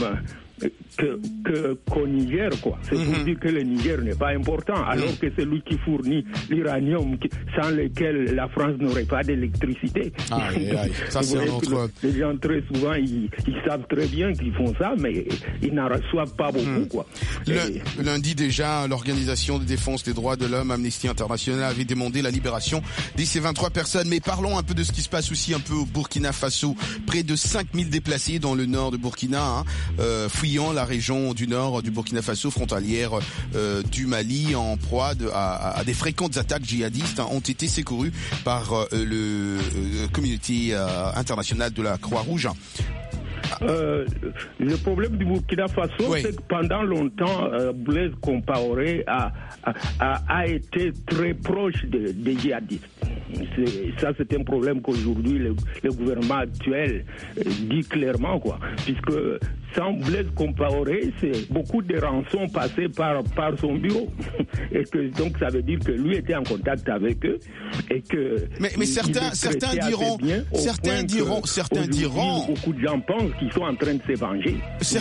qu'au Niger, quoi. C'est pour dire que le Niger n'est pas important, alors que c'est lui qui fournit l'uranium sans lequel la France n'aurait pas d'électricité. Ça, c'est les gens, très souvent, ils savent très bien qu'ils font ça, mais ils n'en reçoivent pas beaucoup, quoi. Lundi déjà, l'Organisation de défense des droits de l'homme, Amnesty International, avait demandé la libération de ces 23 personnes. Mais parlons un peu de ce qui se passe aussi un peu au Burkina Faso. Près de 5000 déplacés dans le nord de Burkina, fuyant la région du nord du Burkina Faso, frontalière du Mali, en proie à des fréquentes attaques djihadistes, ont été secourus par le communauté internationale de la Croix-Rouge. Le problème du Burkina Faso, c'est que pendant longtemps, Blaise Compaoré a été très proche des djihadistes. Ça, c'est un problème qu'aujourd'hui le gouvernement actuel dit clairement, quoi, puisque sans Blaise Compaoré, c'est beaucoup de rançons passées par son bureau. Et que donc ça veut dire que lui était en contact avec eux et que mais certains diront beaucoup de gens pensent qu'ils sont en train de se venger.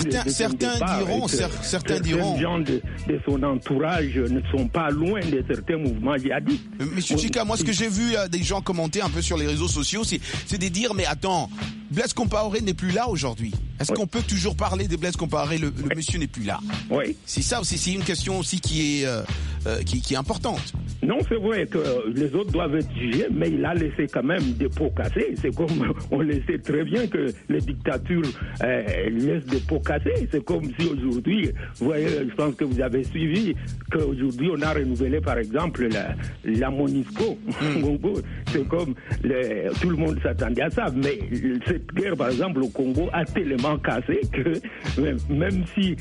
Certains diront gens de son entourage ne sont pas loin de certains mouvements djihadistes. Monsieur Chika, moi ce que j'ai vu des gens commenter un peu sur les réseaux sociaux, c'est de dire mais attends, Blaise Compaoré n'est plus là aujourd'hui. Est-ce qu'on peut toujours parler de Blaise Compaoré? Le monsieur n'est plus là. Oui. C'est ça aussi, c'est une question aussi qui est importante. Non, c'est vrai que les autres doivent être jugés, mais il a laissé quand même des pots cassés. C'est comme, on le sait très bien que les dictatures laissent des pots cassés. C'est comme si aujourd'hui, vous voyez, je pense que vous avez suivi qu'aujourd'hui on a renouvelé par exemple la MONUSCO. C'est comme, tout le monde s'attendait à ça, mais cette guerre par exemple au Congo a tellement cassé que même si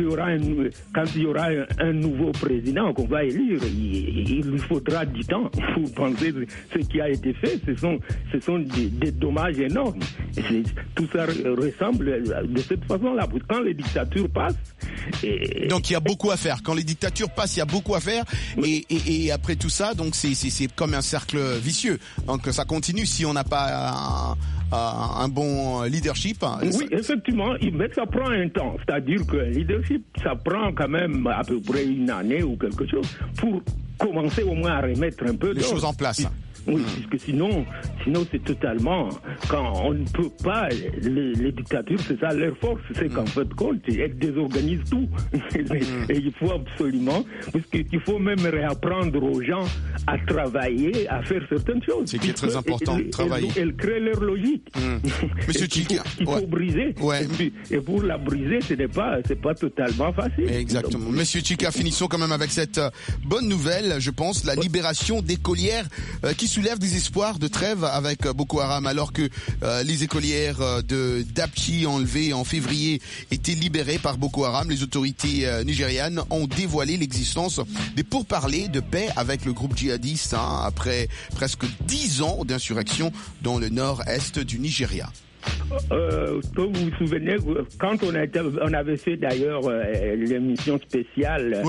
quand il y aura un nouveau président qu'on va élire, il faudra du temps pour penser ce qui a été fait. Ce sont des dommages énormes. Tout ça ressemble de cette façon-là. Quand les dictatures passent... Donc il y a beaucoup à faire. Quand les dictatures passent, il y a beaucoup à faire. Et après tout ça, donc c'est comme un cercle vicieux. Donc ça continue si on n'a pas un bon leadership. Oui, effectivement, mais ça prend un temps. C'est-à-dire que le leadership, ça prend quand même à peu près une année ou quelque chose pour commencer au moins à remettre un peu les choses en place. Oui, puisque sinon c'est totalement, quand on ne peut pas, les dictatures, c'est ça leur force, c'est qu'en fait compte, elles désorganisent tout. Et il faut absolument, parce qu'il faut même réapprendre aux gens à travailler, à faire certaines choses. C'est qui est très important, travailler. Elles créent leur logique. Monsieur Chika. Il faut briser. Ouais. Et pour la briser, c'est pas totalement facile. Exactement. Donc, Monsieur Chika, finissons quand même avec cette bonne nouvelle, je pense, la libération d'écolières qui soulève des espoirs de trêve avec Boko Haram, alors que les écolières de Dapchi enlevées en février étaient libérées par Boko Haram. Les autorités nigérianes ont dévoilé l'existence des pourparlers de paix avec le groupe djihadiste après presque 10 ans d'insurrection dans le nord-est du Nigeria. Vous vous souvenez, quand on avait fait d'ailleurs l'émission spéciale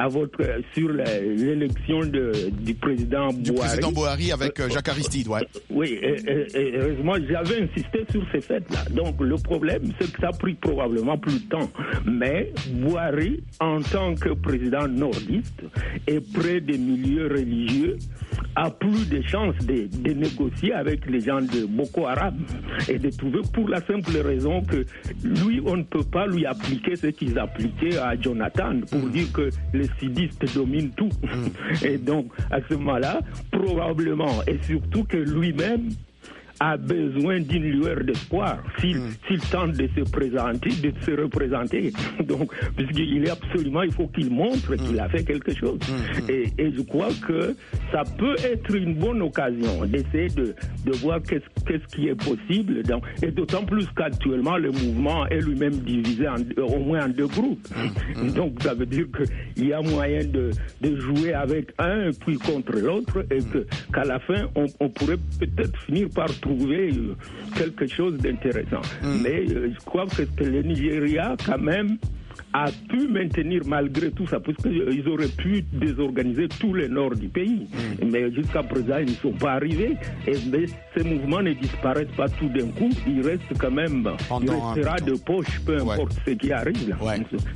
sur l'élection du président Buhari. Du président Buhari avec Jacques Aristide, ouais. Oui, et heureusement, j'avais insisté sur ces faits-là. Donc le problème, c'est que ça a pris probablement plus de temps. Mais Buhari, en tant que président nordiste et près des milieux religieux, a plus de chances de négocier avec les gens de Boko Haram et de trouver, pour la simple raison que lui, on ne peut pas lui appliquer ce qu'ils appliquaient à Jonathan pour dire que les sudistes dominent tout. Et donc, à ce moment-là, probablement, et surtout que lui-même a besoin d'une lueur d'espoir s'il tente de se présenter, de se représenter. Donc, puisqu'il est absolument, il faut qu'il montre qu'il a fait quelque chose. Et je crois que ça peut être une bonne occasion d'essayer de voir qu'est-ce qui est possible. Et d'autant plus qu'actuellement, le mouvement est lui-même divisé au moins en deux groupes. Donc, ça veut dire qu'il y a moyen de jouer avec un puis contre l'autre et qu'à la fin, on pourrait peut-être finir par trouver quelque chose d'intéressant. Mais je crois que le Nigeria, quand même, a pu maintenir malgré tout ça, parce qu'ils auraient pu désorganiser tout le nord du pays. Mais jusqu'à présent, ils ne sont pas arrivés. Mais ces mouvements ne disparaissent pas tout d'un coup. Ils restent quand même, il restera de poche, peu importe ce qui arrive. Là.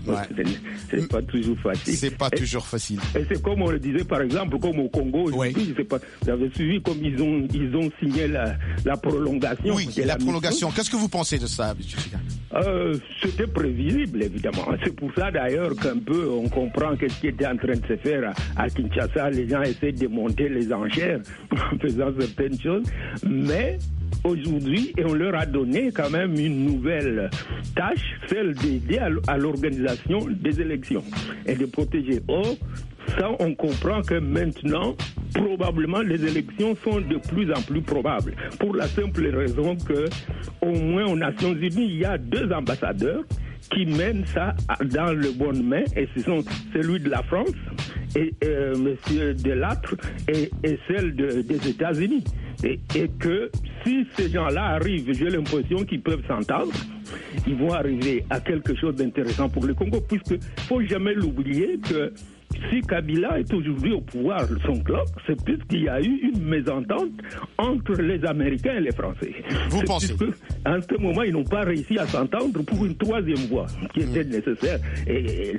C'est pas toujours facile. C'est pas toujours facile. Et c'est comme on le disait, par exemple, comme au Congo, je sais pas, vous avez suivi comme ils ont signé la prolongation. Oui, la prolongation. Qu'est-ce que vous pensez de ça, M. Chika? C'était prévisible, évidemment. C'est pour ça d'ailleurs qu'un peu on comprend qu'est-ce qui était en train de se faire à Kinshasa. Les gens essaient de monter les enchères en faisant certaines choses. Mais aujourd'hui, et on leur a donné quand même une nouvelle tâche, celle d'aider à l'organisation des élections et de protéger. Or, ça, on comprend que maintenant, probablement, les élections sont de plus en plus probables. Pour la simple raison que, au moins aux Nations Unies, il y a 2 ambassadeurs qui mènent ça dans le bonne main, et ce sont celui de la France, et M. Delattre, et celle des États-Unis. Et que si ces gens-là arrivent, j'ai l'impression qu'ils peuvent s'entendre, ils vont arriver à quelque chose d'intéressant pour le Congo, puisque faut jamais l'oublier que si Kabila est aujourd'hui au pouvoir, son club, c'est puisqu'il y a eu une mésentente entre les Américains et les Français. Vous pensez? En ce moment, ils n'ont pas réussi à s'entendre pour une 3e voie qui était nécessaire. Et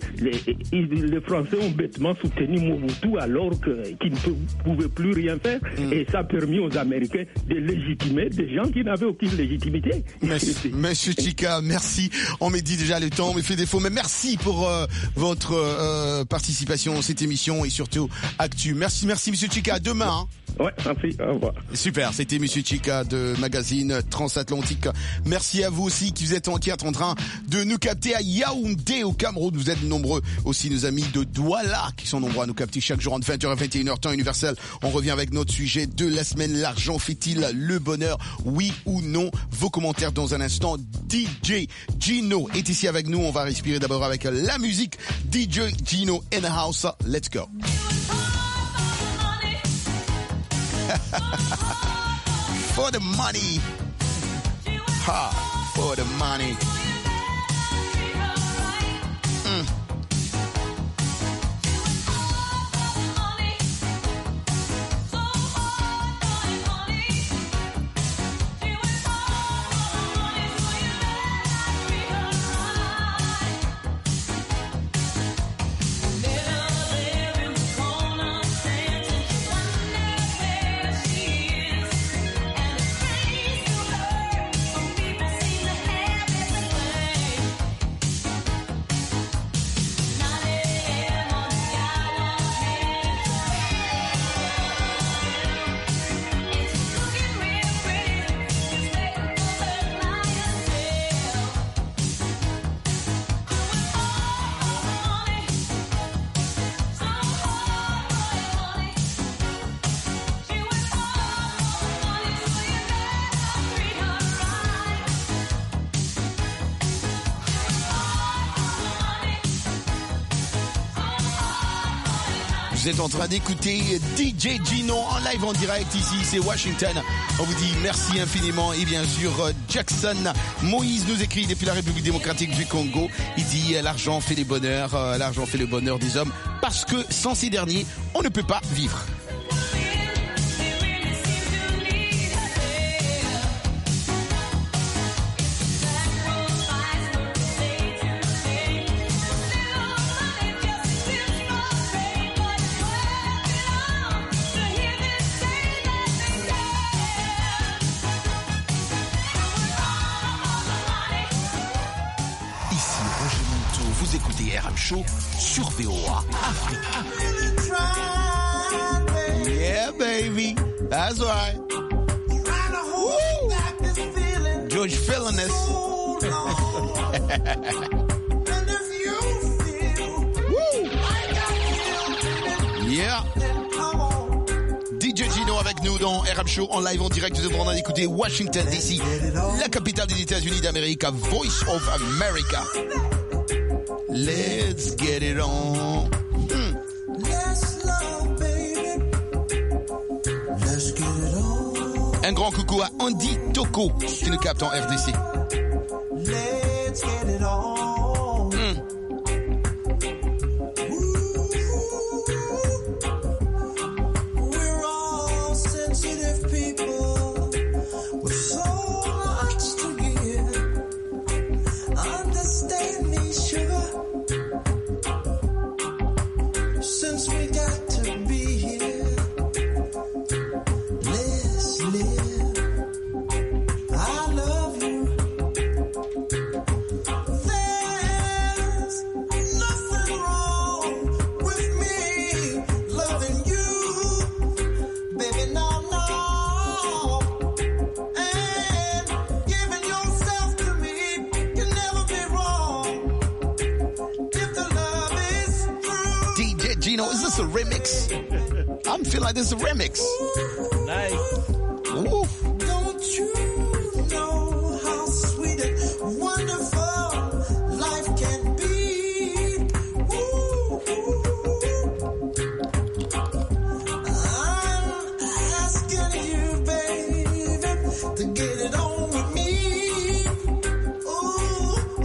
les Français ont bêtement soutenu Mobutu alors qu'ils ne pouvaient plus rien faire. Et ça a permis aux Américains de légitimer des gens qui n'avaient aucune légitimité. Monsieur Chika, merci. On m'a dit déjà le temps, on me fait défaut. Mais merci pour votre participation à cette émission et surtout Actu. Merci Monsieur Chika. À demain. Hein. Ouais, merci. Au revoir. Super. C'était Monsieur Chika de magazine Transatlantique. Merci à vous aussi qui êtes en train de nous capter à Yaoundé au Cameroun. Vous êtes nombreux aussi, nos amis de Douala qui sont nombreux à nous capter chaque jour entre 20h et 21h temps universel. On revient avec notre sujet de la semaine. L'argent fait-il le bonheur? Oui ou non? Vos commentaires dans un instant. DJ Gino est ici avec nous. On va respirer d'abord avec la musique. DJ Gino in the house. Let's go. For the money. Ha, for the money. Vous êtes en train d'écouter DJ Gino en live en direct ici, c'est Washington. On vous dit merci infiniment et bien sûr Jackson. Moïse nous écrit depuis la République démocratique du Congo. Il dit l'argent fait les bonheurs, l'argent fait le bonheur des hommes parce que sans ces derniers, on ne peut pas vivre. Vous écoutez RM Show sur VOA Afrique. Yeah, baby. That's right. Woo. George feeling this. Yeah. DJ Gino avec nous dans RM Show en live en direct de Brandon d'écouter Washington DC, la capitale des États-Unis d'Amérique, Voice of America. Let's get it on. Un grand coucou à Andy Toko qui nous capte en RDC. Let's get it on. We're all sensitive people with so much to give. Understand me, sugar. Since we got to be here, let's live. I love you. There's nothing wrong with me loving you, baby, no. And giving yourself to me can never be wrong if the love is true. DJ Gino, is this a remix? I'm feeling like this is a remix. Nice. Ooh. Don't you know how sweet and wonderful life can be? Ooh, I'm asking you, baby, to get it on with me. Ooh,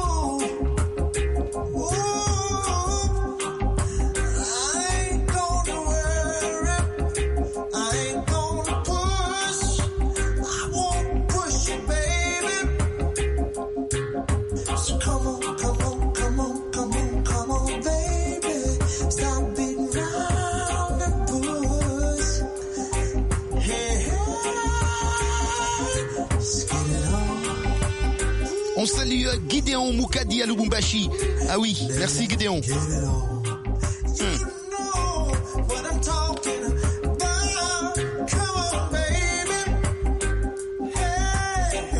I ain't gonna worry, I ain't gonna push, I won't push you, baby. So come on, baby. Stop beating round the bush. Hey, let's get it on. On salue Gideon Moukadi à Lubumbashi. Ah oui, merci Gideon. What I'm talking about. Come on, baby. Hey,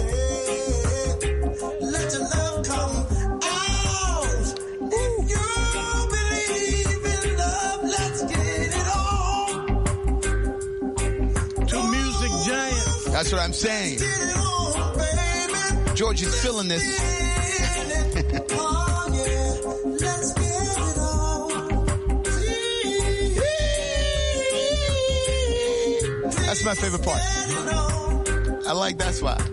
let your love come out. If you believe in love, let's get it on. Two music giants. That's what I'm saying. Get it on, baby. George is feeling this. Oh, yeah. Let's get it on. That's my favorite part. I like that's why.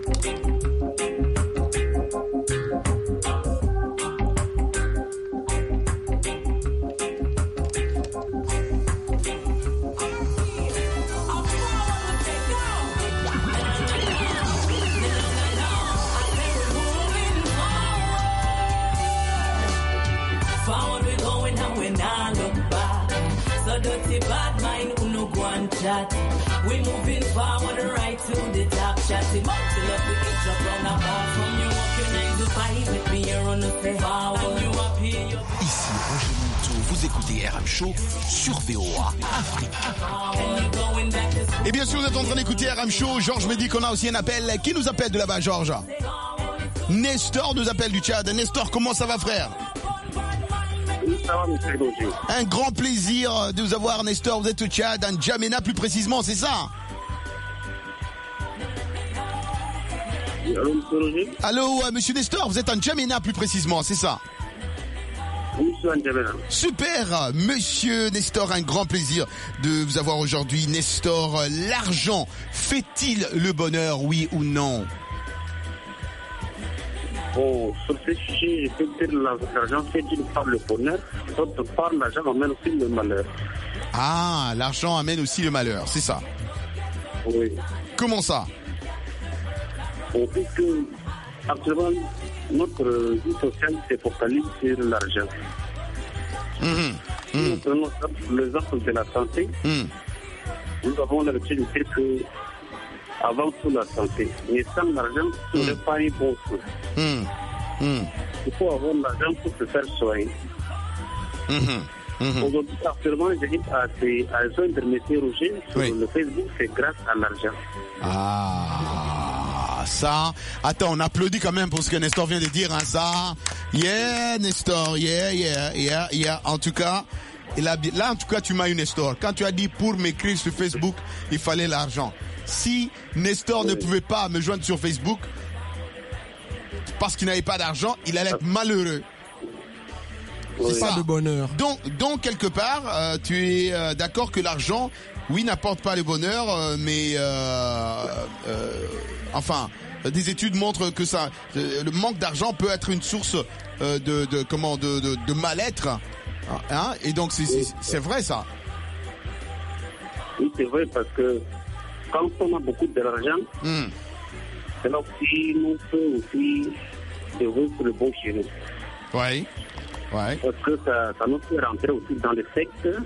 Forward we going and we not look back. So dirty bad mind who no go and chat. We moving forward right to the top. Chatting up till up we get your round about. From you walking 9 to 5 with me here on the forward. You up here, you Ici Roger Monteau, vous écoutez RM Show sur VOA Afrique. Et bien sûr, vous êtes en train d'écouter RM Show. Georges me dit qu'on a aussi un appel. Qui nous appelle de là-bas, Georges? Nestor nous appelle du Tchad. Nestor, comment ça va, frère? Un grand plaisir de vous avoir, Nestor. Vous êtes au Tchad, à N'Djamena plus précisément, c'est ça? Allô, monsieur Nestor, vous êtes à N'Djamena plus précisément, c'est ça? Super, monsieur Nestor, un grand plaisir de vous avoir aujourd'hui. Nestor, l'argent fait-il le bonheur, oui ou non? Bon, sur ce sujet, je peux dire l'argent fait d'une part le bonheur, d'autre part l'argent amène aussi le malheur. Ah, l'argent amène aussi le malheur, c'est ça? Oui. Comment ça? Bon, puisque actuellement, notre vie sociale se focalise sur l'argent. Nous prenons l'exemple de la santé. Nous avons l'habitude de dire que avant tout la santé. Mais sans l'argent, ce n'est pas un bon soin. Il faut avoir l'argent pour se faire soigner. Aujourd'hui, actuellement, j'invite à ces intermédiaires rouges sur le Facebook, c'est grâce à l'argent. Ah, ça. Attends, on applaudit quand même pour ce que Nestor vient de dire, hein, ça. Yeah, Nestor, yeah. En tout cas, là, en tout cas, tu m'as eu, Nestor. Quand tu as dit pour m'écrire sur Facebook, il fallait l'argent. Si Nestor ne pouvait pas me joindre sur Facebook parce qu'il n'avait pas d'argent, il allait être malheureux. C'est pas de bonheur. Donc quelque part, tu es d'accord que l'argent, oui, n'apporte pas le bonheur, mais enfin, des études montrent que ça, le manque d'argent peut être une source de mal-être, hein, et donc c'est vrai ça. Oui, c'est vrai parce que quand on a beaucoup d'argent, c'est là aussi nous peut aussi développer sur le bon chez nous. Oui. Ouais. Parce que ça nous fait rentrer aussi dans le secteur.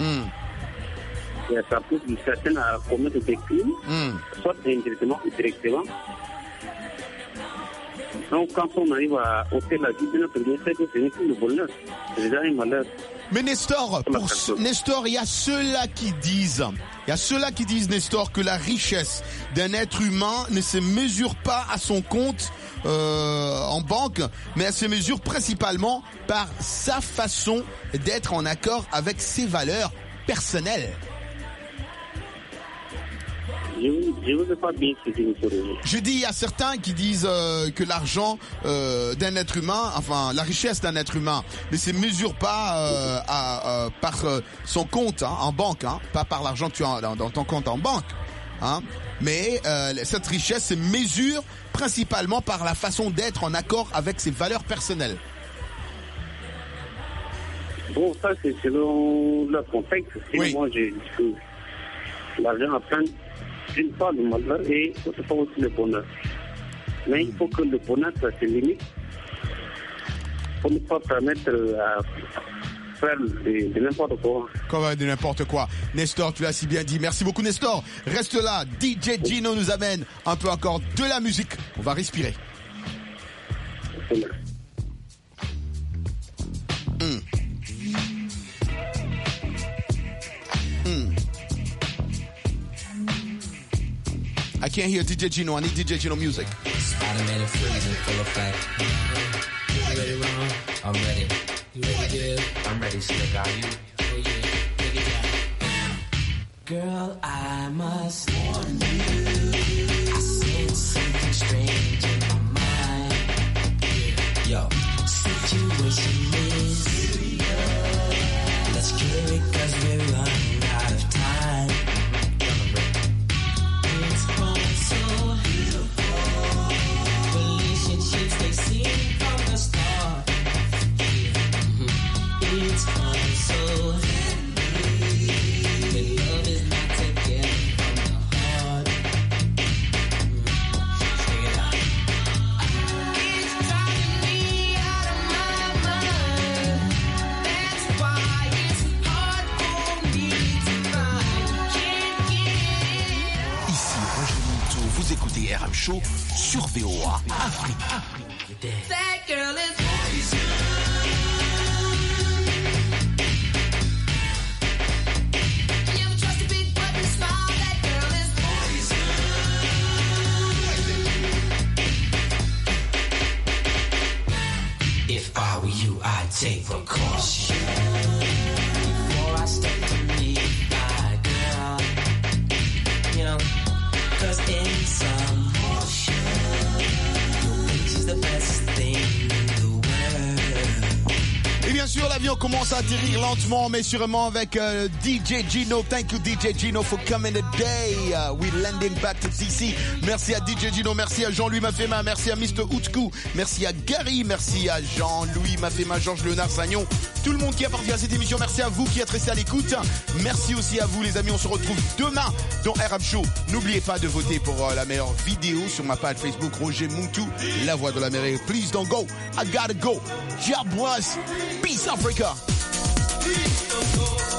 Et ça pousse certains à commettre des crimes, soit indirectement ou directement. Donc quand on arrive à ôter la vie de notre vie, c'est que ce n'est plus le bonheur, c'est déjà un malheur. Mais Nestor, Nestor, il y a ceux-là qui disent, Nestor, que la richesse d'un être humain ne se mesure pas à son compte en banque, mais elle se mesure principalement par sa façon d'être en accord avec ses valeurs personnelles. Je ne veux pas bien ce que vous dites. Je dis, il y a certains qui disent que l'argent d'un être humain, enfin la richesse d'un être humain, ne se mesure pas par son compte en banque, pas par l'argent que tu as dans ton compte en banque. Mais cette richesse se mesure principalement par la façon d'être en accord avec ses valeurs personnelles. Bon, ça c'est selon le contexte. Oui. Moi, je dis que l'argent apprend d'une part le malheur et d'autre part aussi le bonheur. Mais il faut que le bonheur ça se limite pour ne pas permettre à faire de n'importe quoi. Comme de n'importe quoi. Nestor, tu l'as si bien dit. Merci beaucoup, Nestor. Reste là. DJ Gino nous amène un peu encore de la musique. On va respirer. I can't hear DJ Gino. I need DJ Gino music. Spider-Man and freezing full effect. You ready, Ron? I'm ready. You ready, Dib? I'm ready, Slick. Are you? Oh, yeah. Take it down. Girl, I must warn you. I sense something strange in my mind. Yo, situation is serious. Let's cure it 'cause we're running out of time. It's going so beautiful. Relationships they seem from the start. It's going so heavy. When love is not together from the heart. Check it out. It's driving me out of my mind. That's why it's hard for me to find. Can't get it. Ici Roger Monteau, vous écoutez RM Show sur VOA Afrique. That girl is poison. Never trust a big button smile. That girl is poison. If I were you, I'd take precaution before I step to meet my girl. You know, 'cause in some motion, your bitch is the best thing in the world. Et bien sûr, l'avion commence à atterrir lentement, mais sûrement avec DJ Gino. Thank you, DJ Gino, for coming today. We're landing back to DC. Merci à DJ Gino, merci à Jean-Louis Mafema, merci à Mr. Outkou, merci à Gary, merci à Jean-Louis Mafema, Georges Léonard Sagnon, tout le monde qui a participé à cette émission. Merci à vous qui êtes restés à l'écoute. Merci aussi à vous, les amis. On se retrouve demain dans RM Show. N'oubliez pas de voter pour la meilleure vidéo sur ma page Facebook, Roger Muntu, la voix de l'Amérique. Please don't go. I gotta go. God bless. Peace, Africa. Please don't go.